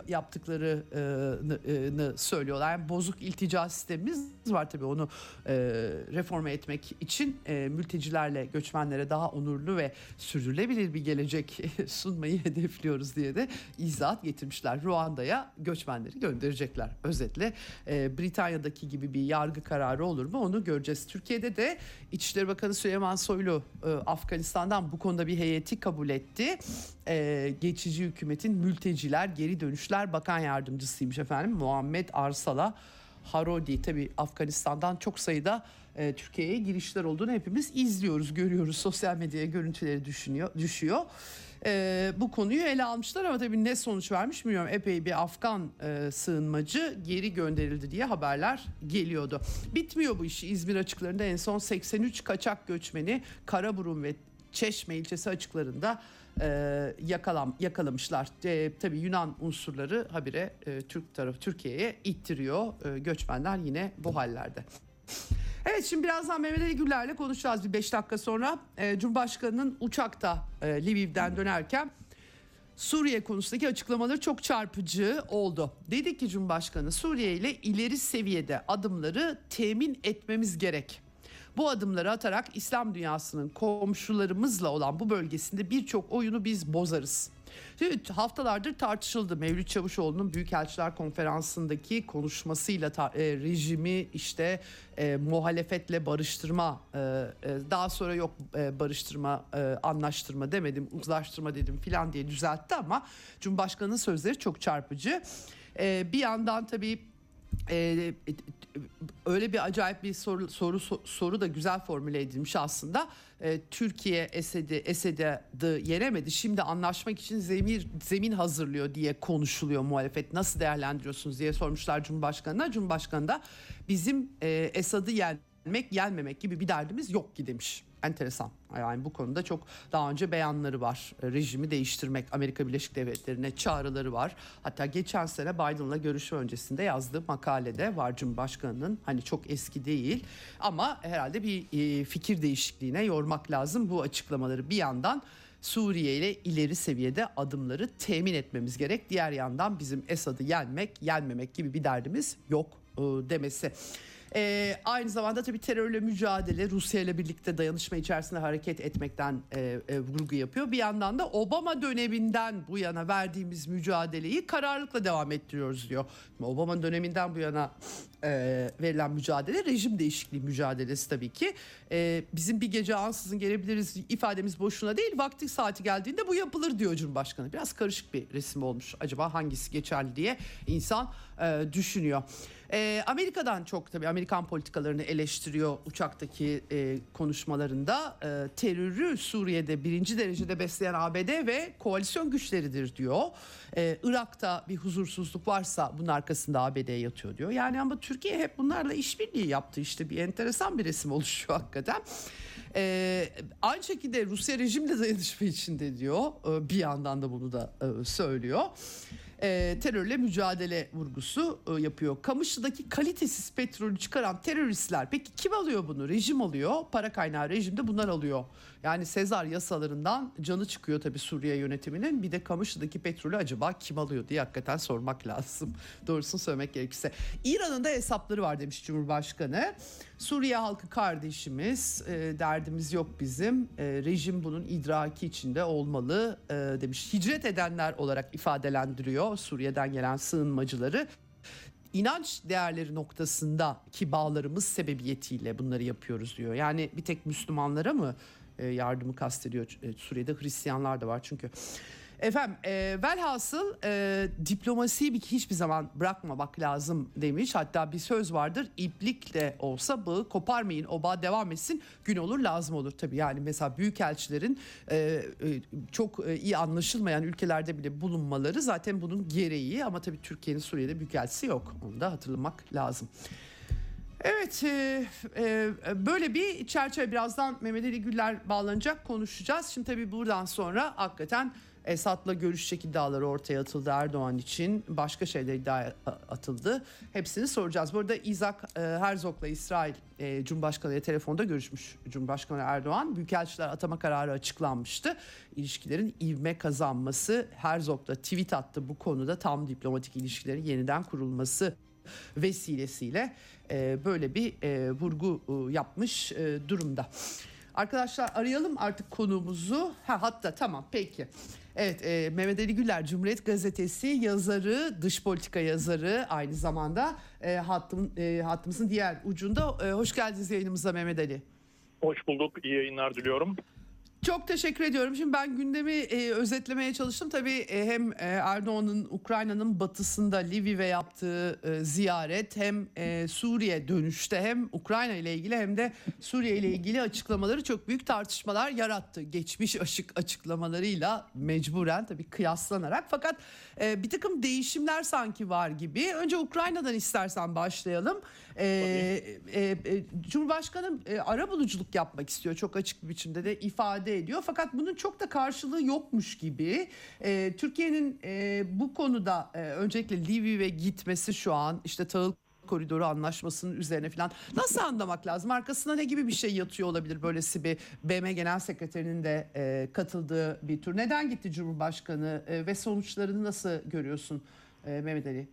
yaptıklarını söylüyorlar. Yani bozuk iltica sistemimiz var tabii, onu reforme etmek için mültecilerle göçmenlere daha onurlu ve sürdürülebilir bir gelecek sunmayı hedefliyoruz diye de izahat getirmişler. Ruanda'ya göçmenleri gönderecekler. Özetle Britanya'daki gibi bir yargı kararı olur mu onu göreceğiz. Türkiye'de de İçişleri Bakanı Süleyman Soylu e, Afganistan'dan bu konuda bir heyeti kabul etti. E, geçici hükümetin mülteciler, geri dönüşler bakan yardımcısıymış efendim. Muhammed Arsala Harodi. Tabii Afganistan'dan çok sayıda e, Türkiye'ye girişler olduğunu hepimiz izliyoruz, görüyoruz. Sosyal medyaya görüntüleri düşünüyor, düşüyor. Ee, bu konuyu ele almışlar ama tabii ne sonuç vermiş bilmiyorum. Epey bir Afgan e, sığınmacı geri gönderildi diye haberler geliyordu. Bitmiyor bu iş. İzmir açıklarında en son seksen üç kaçak göçmeni Karaburun ve Çeşme ilçesi açıklarında e, yakalam, yakalamışlar. E, tabii Yunan unsurları habire e, Türk tarafı Türkiye'ye ittiriyor. E, göçmenler yine bu hallerde. Evet, şimdi birazdan Mehmet Ali Güller'le konuşacağız bir beş dakika sonra. E, Cumhurbaşkanı'nın uçakta e, Lviv'den dönerken Suriye konusundaki açıklamaları çok çarpıcı oldu. Dedi ki Cumhurbaşkanı, Suriye ile ileri seviyede adımları temin etmemiz gerek. Bu adımları atarak İslam dünyasının komşularımızla olan bu bölgesinde birçok oyunu biz bozarız. Şimdi haftalardır tartışıldı. Mevlüt Çavuşoğlu'nun Büyükelçiler Konferansı'ndaki konuşmasıyla ta, e, rejimi işte e, muhalefetle barıştırma, e, e, daha sonra yok e, barıştırma, e, anlaştırma demedim, uzlaştırma dedim filan diye düzeltti ama Cumhurbaşkanı'nın sözleri çok çarpıcı. E, bir yandan tabii Ee, öyle bir acayip bir soru soru soru da güzel formüle edilmiş aslında. Ee, Türkiye Esed'i Esed'i yenemedi. Şimdi anlaşmak için zemin zemin hazırlıyor diye konuşuluyor muhalefet. Nasıl değerlendiriyorsunuz diye sormuşlar Cumhurbaşkanı'na. Cumhurbaşkanı da bizim e, Esad'ı yen yenmek, yenmemek gibi bir derdimiz yok ki demiş. Enteresan. Yani bu konuda çok daha önce beyanları var. Rejimi değiştirmek, Amerika Birleşik Devletleri'ne çağrıları var. Hatta geçen sene Biden'la görüşme öncesinde yazdığı makalede var Cumhurbaşkanı'nın, hani çok eski değil ama herhalde bir fikir değişikliğine yormak lazım bu açıklamaları. Bir yandan Suriye ile ileri seviyede adımları temin etmemiz gerek. Diğer yandan bizim Esad'ı yenmek, yenmemek gibi bir derdimiz yok demesi. Ee, aynı zamanda tabii terörle mücadele, Rusya ile birlikte dayanışma içerisinde hareket etmekten e, e, vurgu yapıyor. Bir yandan da Obama döneminden bu yana verdiğimiz mücadeleyi kararlılıkla devam ettiriyoruz diyor. Obama döneminden bu yana e, verilen mücadele rejim değişikliği mücadelesi tabii ki. E, bizim bir gece ansızın gelebiliriz ifademiz boşuna değil, vakti saati geldiğinde bu yapılır diyor Cumhurbaşkanı. Biraz karışık bir resim olmuş, acaba hangisi geçerli diye insan e, düşünüyor. E, Amerika'dan çok tabii Amerikan politikalarını eleştiriyor uçaktaki e, konuşmalarında. E, terörü Suriye'de birinci derecede besleyen A B D ve koalisyon güçleridir diyor. E, Irak'ta bir huzursuzluk varsa bunun arkasında A B D yatıyor diyor. Yani ama Türkiye hep bunlarla işbirliği yaptı, işte bir enteresan bir resim oluşuyor hakikaten. Ee, aynı şekilde Rusya rejimle dayanışma içinde diyor. Ee, bir yandan da bunu da e, söylüyor. Ee, terörle mücadele vurgusu e, yapıyor. Kamışlı'daki kalitesiz petrolü çıkaran teröristler, peki kim alıyor bunu? Rejim alıyor. Para kaynağı rejimde bunlar alıyor. Yani Sezar yasalarından canı çıkıyor tabii Suriye yönetiminin. Bir de Kamışlı'daki petrolü acaba kim alıyor diye hakikaten sormak lazım. Doğrusunu söylemek gerekirse. İran'ın da hesapları var demiş Cumhurbaşkanı. Suriye halkı kardeşimiz, e, derdimiz yok bizim. E, rejim bunun idraki içinde olmalı e, demiş. Hicret edenler olarak ifadelendiriyor Suriye'den gelen sığınmacıları. İnanç değerleri noktasındaki bağlarımız sebebiyetiyle bunları yapıyoruz diyor. Yani bir tek Müslümanlara mı e, yardımı kastediyor? E, Suriye'de Hristiyanlar da var çünkü. Efendim e, velhasıl e, diplomasiyi bir hiçbir zaman bırakmamak lazım demiş. Hatta bir söz vardır, iplikle olsa bağı koparmayın, o bağ devam etsin, gün olur lazım olur. Tabii yani mesela büyükelçilerin e, e, çok e, iyi anlaşılmayan ülkelerde bile bulunmaları zaten bunun gereği, ama tabii Türkiye'nin Suriye'de büyükelçisi yok, onu da hatırlamak lazım. Evet, e, e, böyle bir çerçeve. Birazdan Mehmet Ali Güller bağlanacak, konuşacağız. Şimdi tabii buradan sonra hakikaten Esad'la görüşecek iddiaları ortaya atıldı Erdoğan için. Başka şeyler iddia atıldı. Hepsini soracağız. Bu arada Isaac Herzog'la İsrail e, Cumhurbaşkanı ile telefonda görüşmüş Cumhurbaşkanı Erdoğan. Büyükelçiler atama kararı açıklanmıştı. İlişkilerin ivme kazanması, Herzog da tweet attı bu konuda, tam diplomatik ilişkilerin yeniden kurulması vesilesiyle e, böyle bir e, vurgu e, yapmış e, durumda. Arkadaşlar arayalım artık konuğumuzu. Ha, hatta tamam peki. Evet, e, Mehmet Ali Güller, Cumhuriyet Gazetesi yazarı, dış politika yazarı aynı zamanda e, hattım, e, hattımızın diğer ucunda. E, hoş geldiniz yayınımıza Mehmet Ali. Hoş bulduk, iyi yayınlar diliyorum. Çok teşekkür ediyorum. Şimdi ben gündemi e, özetlemeye çalıştım. Tabii e, hem e, Erdoğan'ın Ukrayna'nın batısında Lviv'e yaptığı e, ziyaret, hem e, Suriye dönüşte, hem Ukrayna ile ilgili hem de Suriye ile ilgili açıklamaları çok büyük tartışmalar yarattı. Geçmiş aşık açıklamalarıyla mecburen tabii kıyaslanarak, fakat e, bir takım değişimler sanki var gibi. Önce Ukrayna'dan istersen başlayalım. E, e, e, Cumhurbaşkanı e, arabuluculuk yapmak istiyor, çok açık bir biçimde de ifade ediyor. Fakat bunun çok da karşılığı yokmuş gibi. E, Türkiye'nin e, bu konuda e, öncelikle Lviv'e gitmesi, şu an işte tahıl koridoru anlaşmasının üzerine falan nasıl anlamak lazım? Arkasında ne gibi bir şey yatıyor olabilir, böylesi bir B M Genel Sekreterinin de e, katıldığı bir tur? Neden gitti Cumhurbaşkanı e, ve sonuçlarını nasıl görüyorsun e, Mehmet Ali?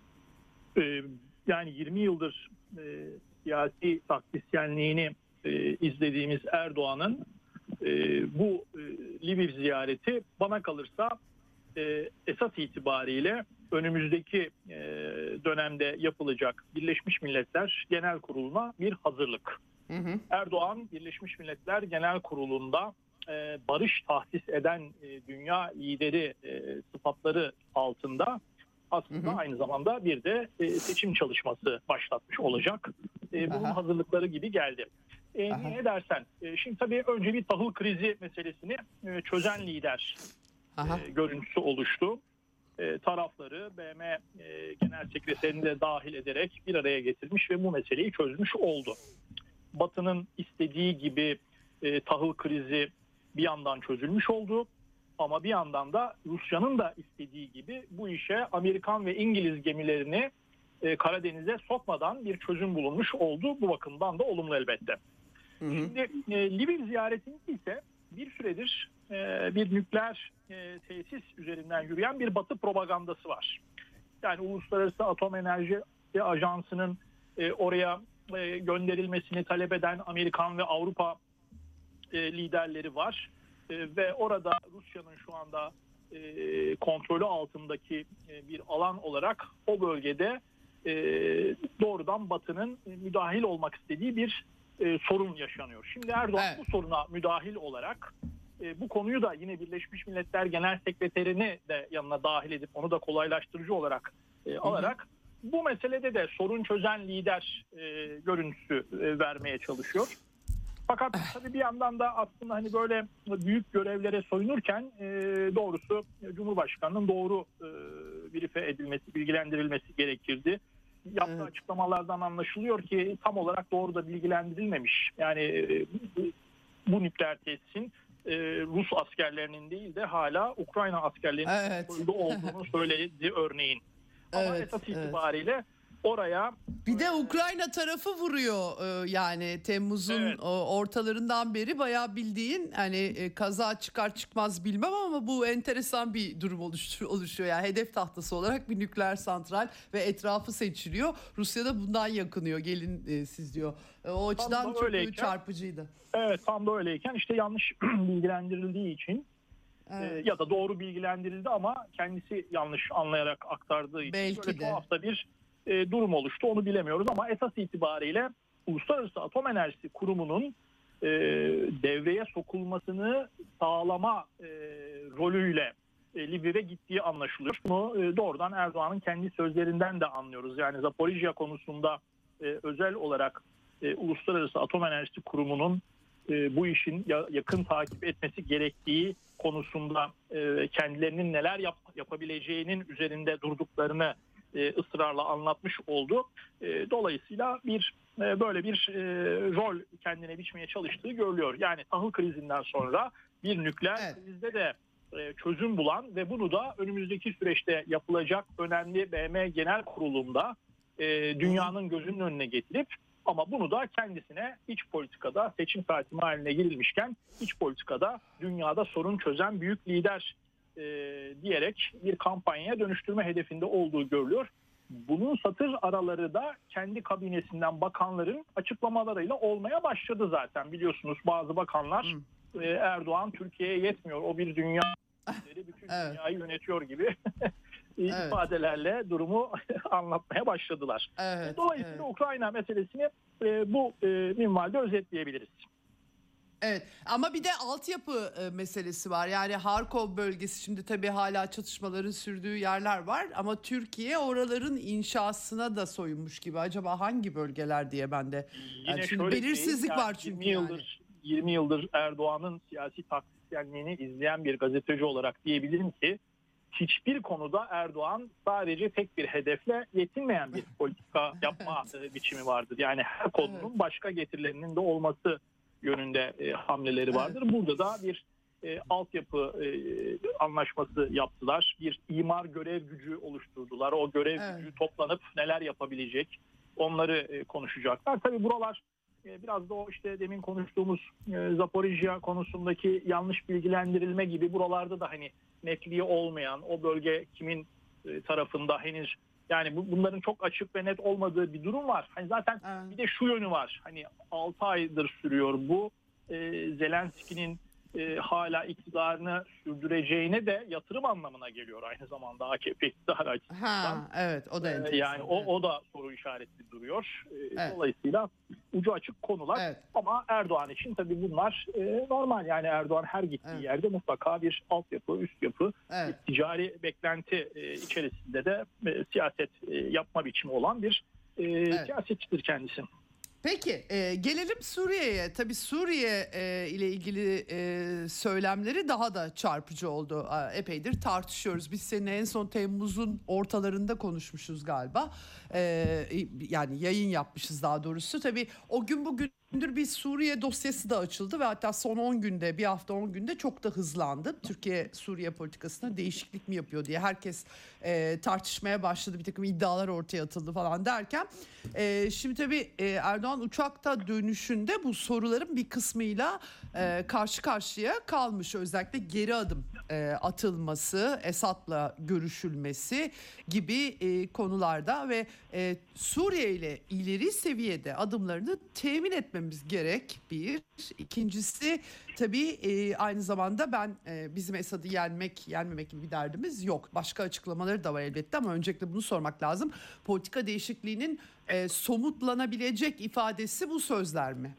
Ee, yani yirmi yıldır e, siyasi taktisyenliğini e, izlediğimiz Erdoğan'ın e, bu e, Lviv ziyareti bana kalırsa e, esas itibariyle önümüzdeki e, dönemde yapılacak Birleşmiş Milletler Genel Kurulu'na bir hazırlık. Hı hı. Erdoğan Birleşmiş Milletler Genel Kurulu'nda e, barış tahsis eden e, dünya lideri e, sıfatları altında aslında hı hı. aynı zamanda bir de e, seçim çalışması başlatmış olacak. E, bunun Aha. hazırlıkları gibi geldi. E, ne dersen, e, şimdi tabii önce bir tahıl krizi meselesini e, çözen lider e, görüntüsü oluştu. E, tarafları B M e, Genel Sekreterini de dahil ederek bir araya getirmiş ve bu meseleyi çözmüş oldu. Batı'nın istediği gibi e, tahıl krizi bir yandan çözülmüş oldu. Ama bir yandan da Rusya'nın da istediği gibi bu işe Amerikan ve İngiliz gemilerini e, Karadeniz'e sokmadan bir çözüm bulunmuş oldu. Bu bakımdan da olumlu elbette. Hı hı. Şimdi e, Lviv ziyaretinde ise bir süredir e, bir nükleer e, tesis üzerinden yürüyen bir Batı propagandası var. Yani Uluslararası Atom Enerji Ajansı'nın e, oraya e, gönderilmesini talep eden Amerikan ve Avrupa e, liderleri var. E, ve orada Rusya'nın şu anda e, kontrolü altındaki e, bir alan olarak o bölgede e, doğrudan Batı'nın müdahil olmak istediği bir e, sorun yaşanıyor. Şimdi Erdoğan evet. bu soruna müdahil olarak e, bu konuyu da yine Birleşmiş Milletler Genel Sekreterini de yanına dahil edip onu da kolaylaştırıcı olarak e, alarak bu meselede de sorun çözen lider e, görüntüsü e, vermeye çalışıyor. Fakat tabii bir yandan da aslında hani böyle büyük görevlere soyunurken e, doğrusu Cumhurbaşkanı'nın doğru e, brife edilmesi, bilgilendirilmesi gerekirdi. Yaptığı evet. açıklamalardan anlaşılıyor ki tam olarak doğru da bilgilendirilmemiş. Yani e, bu nükleer tesisin e, Rus askerlerinin değil de hala Ukrayna askerlerinin evet. olduğunu söyledi örneğin. Ama evet, esas itibariyle evet. oraya... Bir de Ukrayna tarafı vuruyor yani Temmuz'un evet. ortalarından beri bayağı bildiğin hani kaza çıkar çıkmaz bilmem ama bu enteresan bir durum oluşuyor. Yani hedef tahtası olarak bir nükleer santral ve etrafı seçiliyor. Rusya da bundan yakınıyor gelin siz diyor. O açıdan çok öyleyken, çarpıcıydı. Evet tam da öyleyken işte yanlış bilgilendirildiği için evet. ya da doğru bilgilendirildi ama kendisi yanlış anlayarak aktardığı için belki böyle de. tuhafta bir e, durum oluştu. Onu bilemiyoruz ama esas itibariyle Uluslararası Atom Enerjisi Kurumu'nun e, devreye sokulmasını sağlama e, rolüyle e, Lviv'e gittiği anlaşılıyor. Bunu e, doğrudan Erdoğan'ın kendi sözlerinden de anlıyoruz. Yani Zaporijya konusunda e, özel olarak e, Uluslararası Atom Enerjisi Kurumu'nun e, bu işin ya, yakın takip etmesi gerektiği konusunda e, kendilerinin neler yap, yapabileceğinin üzerinde durduklarını e, ısrarla anlatmış oldu. E, dolayısıyla bir e, böyle bir e, rol kendine biçmeye çalıştığı görülüyor. Yani tahıl krizinden sonra bir nükleer evet. krizde de e, çözüm bulan ve bunu da önümüzdeki süreçte yapılacak önemli B M Genel Kurulu'nda e, dünyanın gözünün önüne getirip ama bunu da kendisine iç politikada seçim saati haline girilmişken iç politikada dünyada sorun çözen büyük lider e, diyerek bir kampanyaya dönüştürme hedefinde olduğu görülüyor. Bunun satır araları da kendi kabinesinden bakanların açıklamalarıyla olmaya başladı zaten. Biliyorsunuz bazı bakanlar e, Erdoğan Türkiye'ye yetmiyor. O bir dünya bütün evet. dünyayı yönetiyor gibi evet. ifadelerle durumu anlatmaya başladılar. Evet, Dolayısıyla evet. Ukrayna meselesini e, bu e, minvalde özetleyebiliriz. Evet ama bir de altyapı e, meselesi var. Yani Harkov bölgesi şimdi tabii hala çatışmaların sürdüğü yerler var ama Türkiye oraların inşasına da soyunmuş gibi. Acaba hangi bölgeler diye ben de yani Yine şimdi belirsizlik yani var çünkü. yirmi yıldır yani. yirmi yıldır Erdoğan'ın siyasi taktisyenliğini izleyen bir gazeteci olarak diyebilirim ki hiçbir konuda Erdoğan sadece tek bir hedefle yetinmeyen bir politika yapma evet. biçimi vardır. Yani her konunun evet. başka getirilerinin de olması yönünde e, hamleleri vardır. Evet. Burada da bir e, altyapı e, anlaşması yaptılar. Bir imar görev gücü oluşturdular. O görev evet. gücü toplanıp neler yapabilecek onları e, konuşacaklar. Tabii buralar e, biraz da o işte demin konuştuğumuz e, Zaporijya konusundaki yanlış bilgilendirilme gibi buralarda da hani netliği olmayan o bölge kimin e, tarafında henüz yani bu, bunların çok açık ve net olmadığı bir durum var. Hani zaten evet. bir de şu yönü var. Hani altı aydır sürüyor bu. E, Zelenski'nin e, hala iktidarını sürdüreceğine de yatırım anlamına geliyor aynı zamanda A K P iktidar açısından. Ha, evet o da enteresan. E, yani o, evet. o da soru işaretli duruyor. E, evet. Dolayısıyla ucu açık konular. Evet. Ama Erdoğan için tabii bunlar e, normal. Yani Erdoğan her gittiği evet. yerde mutlaka bir altyapı, üst yapı, evet. ticari beklenti e, içerisinde de e, siyaset e, yapma biçimi olan bir e, evet. siyasetçidir kendisi. Peki e, gelelim Suriye'ye. Tabii Suriye e, ile ilgili e, söylemleri daha da çarpıcı oldu. E, epeydir tartışıyoruz. Biz seninle en son Temmuz'un ortalarında konuşmuşuz galiba. E, yani yayın yapmışız daha doğrusu. Tabii o gün bugün gündür bir Suriye dosyası da açıldı ve hatta son on günde, bir hafta on günde çok da hızlandı. Türkiye Suriye politikasına değişiklik mi yapıyor diye herkes e, tartışmaya başladı. Bir takım iddialar ortaya atıldı falan derken e, şimdi tabii e, Erdoğan uçakta dönüşünde bu soruların bir kısmıyla e, karşı karşıya kalmış. Özellikle geri adım e, atılması, Esad'la görüşülmesi gibi e, konularda ve e, Suriye ile ileri seviyede adımlarını temin etmemiz gerek bir. İkincisi tabii e, aynı zamanda ben e, bizim Esad'ı yenmek, yenmemek gibi bir derdimiz yok. Başka açıklamaları da var elbette ama öncelikle bunu sormak lazım. Politika değişikliğinin e, somutlanabilecek ifadesi bu sözler mi?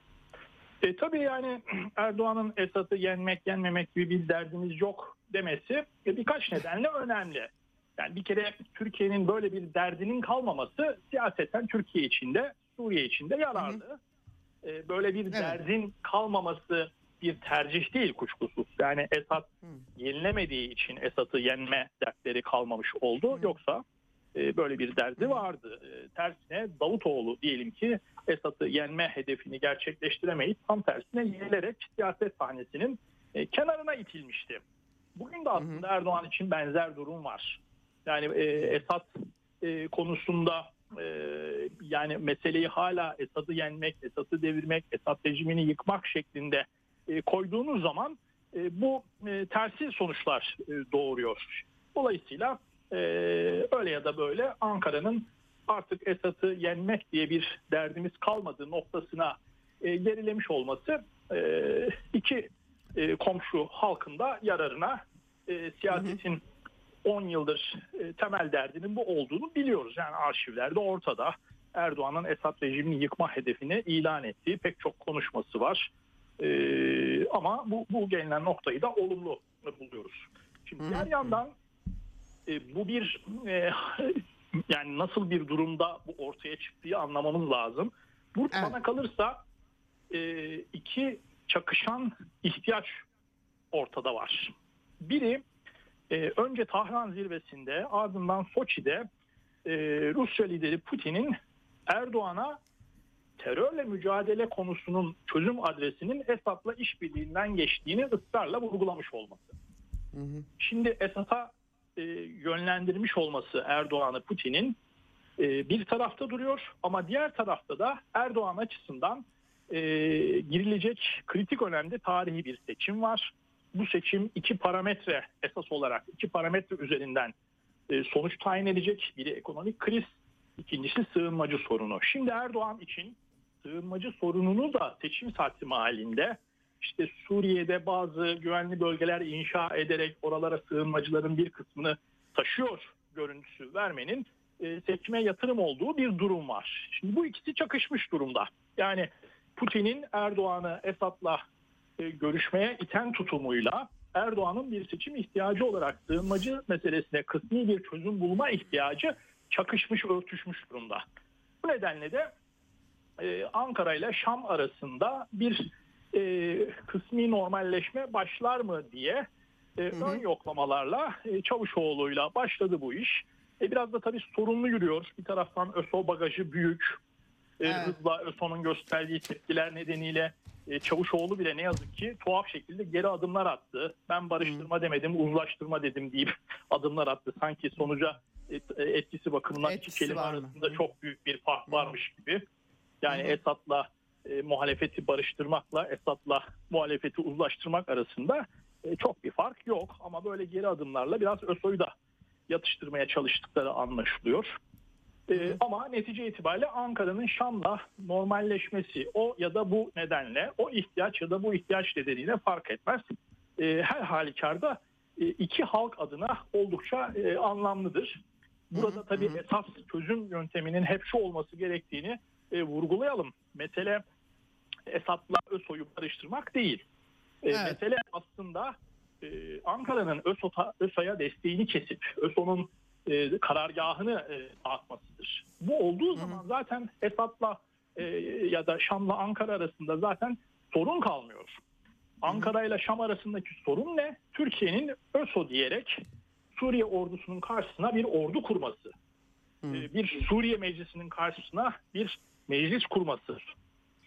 E, tabii yani Erdoğan'ın Esad'ı yenmek, yenmemek gibi bir derdimiz yok demesi e, birkaç nedenle önemli. Yani bir kere Türkiye'nin böyle bir derdinin kalmaması siyaseten Türkiye içinde, Suriye içinde yararlı. Hı hı. E, böyle bir evet. derdin kalmaması bir tercih değil kuşkusuz. Yani Esad hı. yenilemediği için Esad'ı yenme dertleri kalmamış oldu. Hı. Yoksa e, böyle bir derdi hı. vardı. E, tersine Davutoğlu diyelim ki Esad'ı yenme hedefini gerçekleştiremeyip tam tersine yenilerek siyaset sahnesinin e, kenarına itilmişti. Bugün de aslında hı hı. Erdoğan için benzer durum var. Yani e, Esad e, konusunda e, yani meseleyi hala Esad'ı yenmek, Esad'ı devirmek, Esad rejimini yıkmak şeklinde e, koyduğunuz zaman e, bu e, tersi sonuçlar e, doğuruyor. Dolayısıyla e, öyle ya da böyle Ankara'nın artık Esad'ı yenmek diye bir derdimiz kalmadığı noktasına e, gerilemiş olması e, iki e, komşu halkın da yararına e, siyasetin hı hı. on yıldır e, temel derdinin bu olduğunu biliyoruz. Yani arşivlerde ortada. Erdoğan'ın Esad rejimini yıkma hedefini ilan ettiği pek çok konuşması var. E, ama bu, bu gelinen noktayı da olumlu buluyoruz. Şimdi diğer yandan e, bu bir e, yani nasıl bir durumda bu ortaya çıktığı anlamamız lazım. Bu evet. bana kalırsa e, iki çakışan ihtiyaç ortada var. Biri Ee, önce Tahran zirvesinde ardından Soçi'de e, Rusya lideri Putin'in Erdoğan'a terörle mücadele konusunun çözüm adresinin Esad'la işbirliğinden geçtiğini ısrarla vurgulamış olması. Hı hı. Şimdi Esad'a e, yönlendirmiş olması Erdoğan'ı Putin'in e, bir tarafta duruyor ama diğer tarafta da Erdoğan açısından e, girilecek kritik önemli tarihi bir seçim var. Bu seçim iki parametre esas olarak iki parametre üzerinden e, sonuç tayin edecek. Biri ekonomik kriz, ikincisi sığınmacı sorunu. Şimdi Erdoğan için sığınmacı sorununu da seçim saati halinde işte Suriye'de bazı güvenli bölgeler inşa ederek oralara sığınmacıların bir kısmını taşıyor görüntüsü vermenin e, seçime yatırım olduğu bir durum var. Şimdi bu ikisi çakışmış durumda. Yani Putin'in Erdoğan'ı Esad'la görüşmeye iten tutumuyla Erdoğan'ın bir seçim ihtiyacı olarak sığınmacı meselesine kısmi bir çözüm bulma ihtiyacı çakışmış, örtüşmüş durumda. Bu nedenle de e, Ankara ile Şam arasında bir e, kısmi normalleşme başlar mı diye e, hı hı. ön yoklamalarla e, Çavuşoğlu'yla başladı bu iş. E, biraz da tabii sorunlu yürüyor. Bir taraftan ÖSO bagajı büyük. E, evet. Hızla ÖSO'nun gösterdiği tepkiler nedeniyle Çavuşoğlu bile ne yazık ki tuhaf şekilde geri adımlar attı. Ben barıştırma hmm. demedim, uzlaştırma dedim deyip adımlar attı. Sanki sonuca etkisi bakımından etkisi iki kelime arasında mı? Çok büyük bir fark hmm. varmış gibi. Yani hmm. Esad'la e, muhalefeti barıştırmakla Esad'la muhalefeti uzlaştırmak arasında e, çok bir fark yok. Ama böyle geri adımlarla biraz ÖSO'yu da yatıştırmaya çalıştıkları anlaşılıyor. Ee, ama netice itibariyle Ankara'nın Şam'la normalleşmesi o ya da bu nedenle o ihtiyaç ya da bu ihtiyaç nedeniyle fark etmez. Ee, her halükarda e, iki halk adına oldukça e, anlamlıdır. Burada tabii esas çözüm yönteminin hep şu olması gerektiğini e, vurgulayalım. Mesele Esad'la ÖSO'yu barıştırmak değil. E, evet. Mesele aslında e, Ankara'nın ÖSO'ya, ÖSO'ya desteğini kesip ÖSO'nun E, karargahını e, dağıtmasıdır. Bu olduğu zaman hı hı. zaten Esad'la e, ya da Şam'la Ankara arasında zaten sorun kalmıyor. Ankara ile Şam arasındaki sorun ne? Türkiye'nin ÖSO diyerek Suriye ordusunun karşısına bir ordu kurması. E, bir Suriye meclisinin karşısına bir meclis kurması.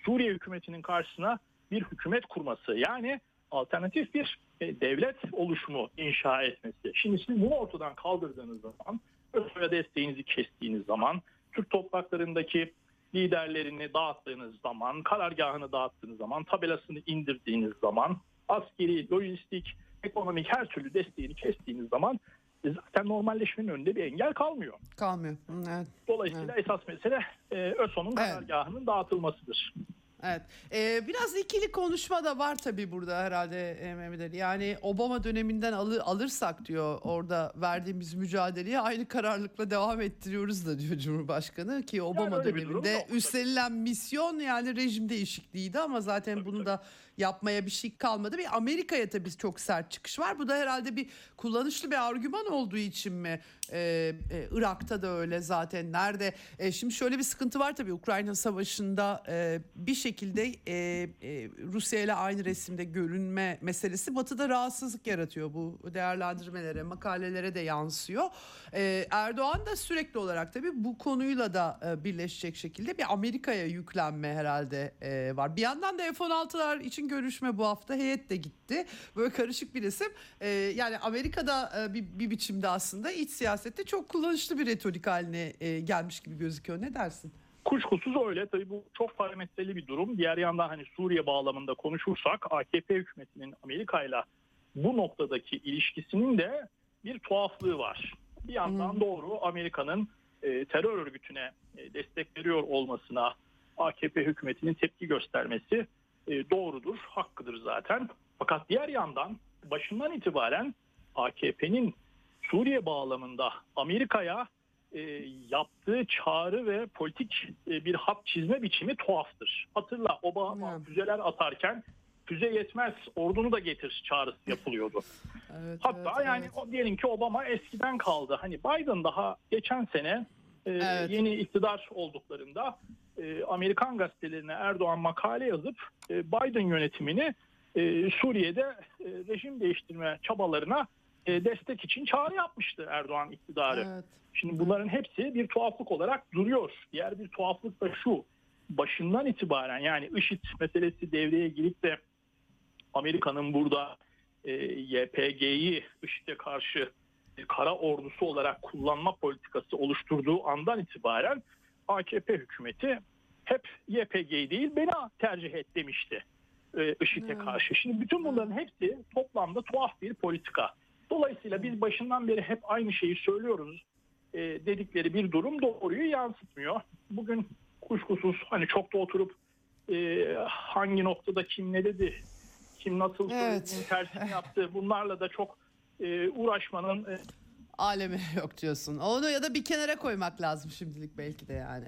Suriye hükümetinin karşısına bir hükümet kurması, yani alternatif bir e, devlet oluşumu inşa etmesi. Şimdi siz bunu ortadan kaldırdığınız zaman, ÖSO'ya desteğinizi kestiğiniz zaman, Türk topraklarındaki liderlerini dağıttığınız zaman, karargahını dağıttığınız zaman, tabelasını indirdiğiniz zaman, askeri, lojistik, ekonomik her türlü desteğini kestiğiniz zaman e, zaten normalleşmenin önünde bir engel kalmıyor. Kalmıyor. Evet. Dolayısıyla Evet. esas mesele e, ÖSO'nun Evet. karargahının dağıtılmasıdır. Evet. Ee, biraz ikili konuşma da var tabii burada herhalde e, Mehmet Ali. Yani Obama döneminden alı, alırsak diyor, orada verdiğimiz mücadeleye aynı kararlılıkla devam ettiriyoruz da diyor Cumhurbaşkanı, ki Obama öyle bir durum döneminde yok tabii. üstlenilen misyon yani rejim değişikliğiydi ama zaten Tabii, bunu tabii. da yapmaya bir şey kalmadı. Bir Amerika'ya tabii çok sert çıkış var. Bu da herhalde bir kullanışlı bir argüman olduğu için mi? Ee, e, Irak'ta da öyle zaten. Nerede? E, şimdi şöyle bir sıkıntı var tabii Ukrayna Savaşı'nda e, bir şekilde e, e, Rusya ile aynı resimde görünme meselesi Batı'da rahatsızlık yaratıyor. Bu değerlendirmelere, makalelere de yansıyor. E, Erdoğan da sürekli olarak tabii bu konuyla da e, birleşecek şekilde bir Amerika'ya yüklenme herhalde e, var. Bir yandan da F on altılar için görüşme bu hafta, heyet de gitti. Böyle karışık bir resim. E, yani Amerika'da e, bir, bir biçimde aslında iç siyasette çok kullanışlı bir retorik haline e, gelmiş gibi gözüküyor. Ne dersin? Kuşkusuz öyle. Tabii bu çok parametreli bir durum. Diğer yandan hani Suriye bağlamında konuşursak A K P hükümetinin Amerika'yla bu noktadaki ilişkisinin de bir tuhaflığı var. Bir yandan Hmm. doğru, Amerika'nın e, terör örgütüne e, destek veriyor olmasına A K P hükümetinin tepki göstermesi e, doğrudur, hakkıdır zaten. Fakat diğer yandan başından itibaren A K P'nin Suriye bağlamında Amerika'ya e, yaptığı çağrı ve politik e, bir hat çizme biçimi tuhaftır. Hatırla, Obama Hmm. füzeler atarken füze yetmez, ordunu da getir çağrısı yapılıyordu. Evet, Hatta evet, yani evet. o, diyelim ki Obama eskiden kaldı. Hani Biden daha geçen sene e, Evet. yeni iktidar olduklarında e, Amerikan gazetelerine Erdoğan makale yazıp e, Biden yönetimini e, Suriye'de e, rejim değiştirme çabalarına e, destek için çağrı yapmıştı Erdoğan iktidarı. Evet. Şimdi bunların hepsi bir tuhaflık olarak duruyor. Diğer bir tuhaflık da şu: başından itibaren, yani IŞİD meselesi devreye girip de Amerika'nın burada e, Y P G'yi IŞİD'e karşı e, kara ordusu olarak kullanma politikası oluşturduğu andan itibaren A K P hükümeti hep Y P G'yi değil beni tercih et demişti e, IŞİD'e Hmm. karşı. Şimdi bütün bunların hepsi toplamda tuhaf bir politika. Dolayısıyla biz başından beri hep aynı şeyi söylüyoruz e, dedikleri bir durum doğruyu yansıtmıyor. Bugün kuşkusuz hani çok da oturup e, hangi noktada kim ne dedi, kim nasıl Evet. söylediğini tersini yaptı, bunlarla da çok e, uğraşmanın e, Alemi yok diyorsun. Onu ya da bir kenara koymak lazım şimdilik belki de yani.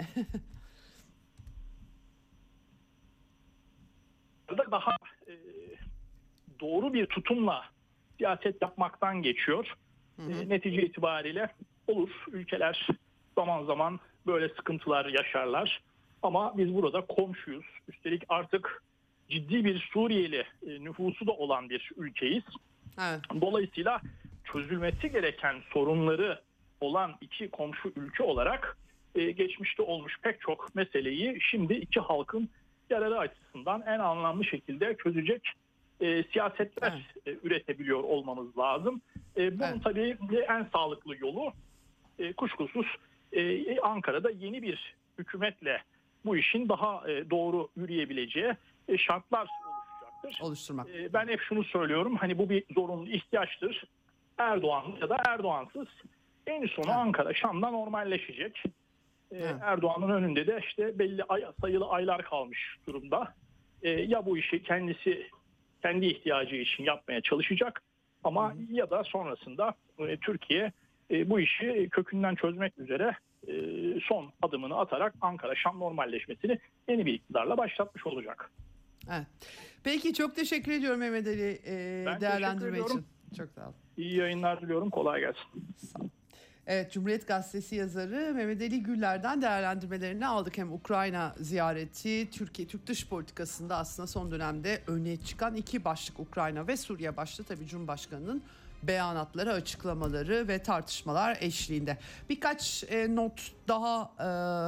da daha e, doğru bir tutumla siyaset yapmaktan geçiyor. Hı hı. E, netice itibariyle olur, ülkeler zaman zaman böyle sıkıntılar yaşarlar. Ama biz burada komşuyuz. Üstelik artık ciddi bir Suriyeli e, nüfusu da olan bir ülkeyiz. Evet. Dolayısıyla çözülmesi gereken sorunları olan iki komşu ülke olarak e, geçmişte olmuş pek çok meseleyi şimdi iki halkın yararı açısından en anlamlı şekilde çözecek e, siyasetler e, üretebiliyor olmamız lazım. E, bunun Evet. tabii en sağlıklı yolu e, kuşkusuz e, Ankara'da yeni bir hükümetle bu işin daha e, doğru yürüyebileceği e, şartlar oluşacaktır. Oluşturmak. E, ben hep şunu söylüyorum, hani bu bir zorunlu ihtiyaçtır. Erdoğan ya da Erdoğansız en sonu Evet. Ankara Şam'da normalleşecek. E, Evet. Erdoğan'ın önünde de işte belli ay, sayılı aylar kalmış durumda. E, ya bu işi kendisi kendi ihtiyacı için yapmaya çalışacak ama Hı hı. ya da sonrasında e, Türkiye e, bu işi kökünden çözmek üzere e, son adımını atarak Ankara Şam normalleşmesini yeni bir iktidarla başlatmış olacak. Evet. Peki, çok teşekkür ediyorum Mehmet Ali e, Ben değerlendirme teşekkür için. ediyorum. Çok sağ ol. İyi yayınlar diliyorum. Kolay gelsin. Sağ ol. Evet, Cumhuriyet Gazetesi yazarı Mehmet Ali Güller'den değerlendirmelerini aldık. Hem Ukrayna ziyareti, Türkiye Türk dış politikasında aslında son dönemde öne çıkan iki başlık, Ukrayna ve Suriye başlığı, tabii Cumhurbaşkanı'nın beyanatları, açıklamaları ve tartışmalar eşliğinde. Birkaç e, not daha e,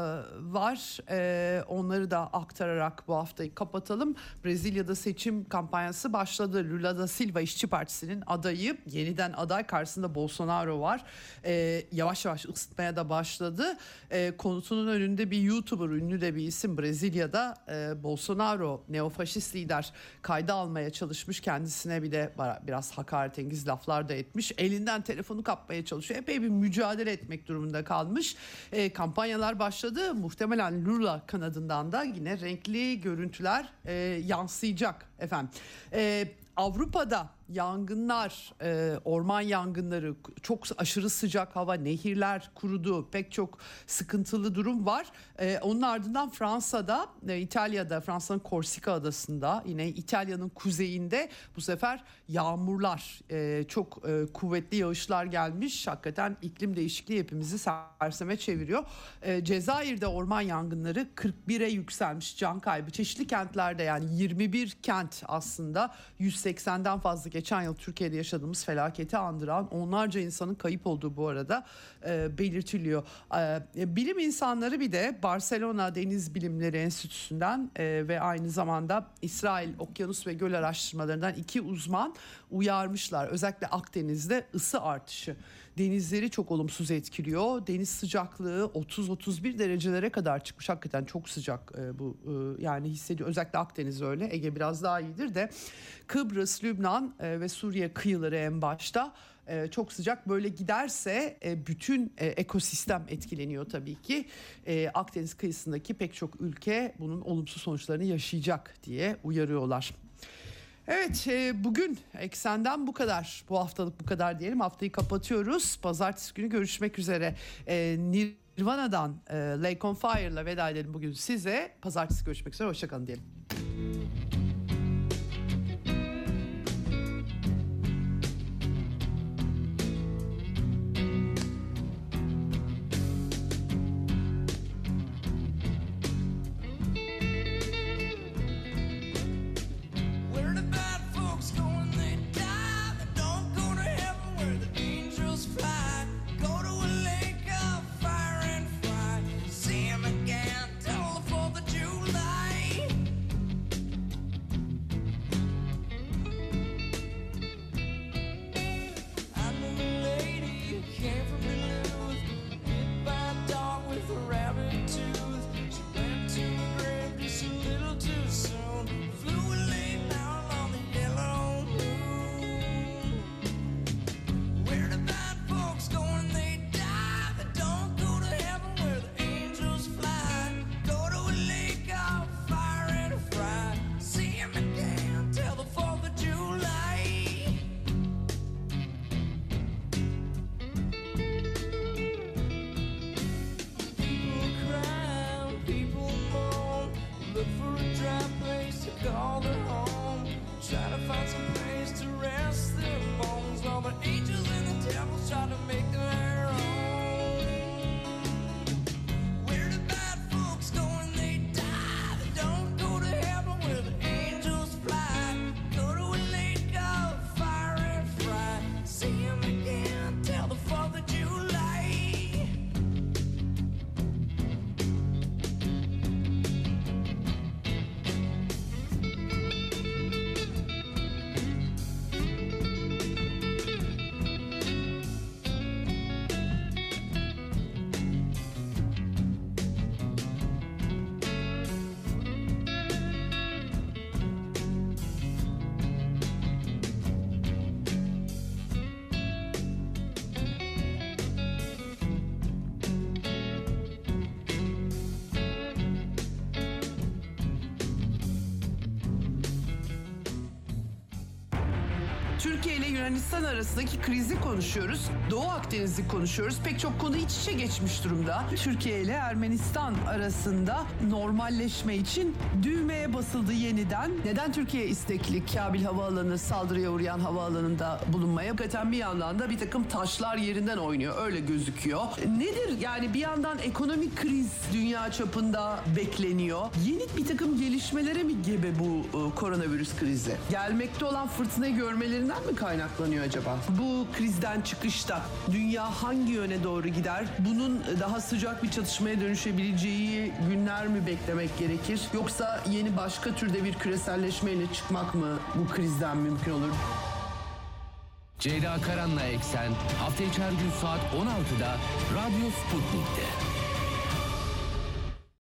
var. E, onları da aktararak bu haftayı kapatalım. Brezilya'da seçim kampanyası başladı. Lula da Silva İşçi Partisi'nin adayı, yeniden aday, karşısında Bolsonaro var. E, yavaş yavaş ısıtmaya da başladı. E, konutunun önünde bir YouTuber, ünlü de bir isim Brezilya'da. E, Bolsonaro, neofaşist lider, kayda almaya çalışmış. Kendisine bile biraz hakaretengiz laflar da etmiş. Elinden telefonu kapmaya çalışıyor. Epey bir mücadele etmek durumunda kalmış. E, kampanyalar başladı. Muhtemelen Lula kanadından da yine renkli görüntüler e, yansıyacak efendim. E, Avrupa'da yangınlar, e, orman yangınları, çok aşırı sıcak hava, nehirler kurudu, pek çok sıkıntılı durum var. E, onun ardından Fransa'da, e, İtalya'da, Fransa'nın Korsika adasında, yine İtalya'nın kuzeyinde bu sefer yağmurlar, e, çok e, kuvvetli yağışlar gelmiş. Hakikaten iklim değişikliği hepimizi serseme çeviriyor. E, Cezayir'de orman yangınları kırk bire yükselmiş, can kaybı. Çeşitli kentlerde, yani yirmi bir kent aslında, yüz seksenden fazla geçen yıl Türkiye'de yaşadığımız felaketi andıran, onlarca insanın kayıp olduğu bu arada e, belirtiliyor. E, bilim insanları bir de Barcelona Deniz Bilimleri Enstitüsü'nden e, ve aynı zamanda İsrail Okyanus ve Göl Araştırmalarından iki uzman uyarmışlar. Özellikle Akdeniz'de ısı artışı denizleri çok olumsuz etkiliyor. Deniz sıcaklığı otuz otuz bir derecelere kadar çıkmış. Hakikaten çok sıcak e, bu e, yani hissediyor. Özellikle Akdeniz öyle. Ege biraz daha iyidir de Kıbrıs, Lübnan e, ve Suriye kıyıları en başta e, çok sıcak. Böyle giderse e, bütün e, ekosistem etkileniyor tabii ki. E, Akdeniz kıyısındaki pek çok ülke bunun olumsuz sonuçlarını yaşayacak diye uyarıyorlar. Evet, bugün Eksen'den bu kadar. Bu haftalık bu kadar diyelim. Haftayı kapatıyoruz. Pazartesi günü görüşmek üzere. Nirvana'dan Lake on Fire'la veda edelim bugün size. Pazartesi görüşmek üzere. Hoşçakalın diyelim. Türkiye ile Yunanistan arasındaki krizi konuşuyoruz. Doğu Akdeniz'i konuşuyoruz. Pek çok konu iç içe geçmiş durumda. Türkiye ile Ermenistan arasında normalleşme için düğmeye basıldı yeniden. Neden Türkiye istekli Kabil Havaalanı, saldırıya uğrayan havaalanında bulunmaya? Hakikaten bir yandan da bir takım taşlar yerinden oynuyor. Öyle gözüküyor. Nedir? Yani bir yandan ekonomik kriz dünya çapında bekleniyor. Yeni bir takım gelişmelere mi gebe bu e, koronavirüs krizi? Gelmekte olan fırtınayı görmelerinden krizden mi kaynaklanıyor acaba? Bu krizden çıkışta dünya hangi yöne doğru gider? Bunun daha sıcak bir çatışmaya dönüşebileceği günler mi beklemek gerekir? Yoksa yeni başka türde bir küreselleşmeyle çıkmak mı bu krizden mümkün olur? Ceyda Karan'la Eksen hafta içi her gün saat on altıda Radyo Sputnik'te.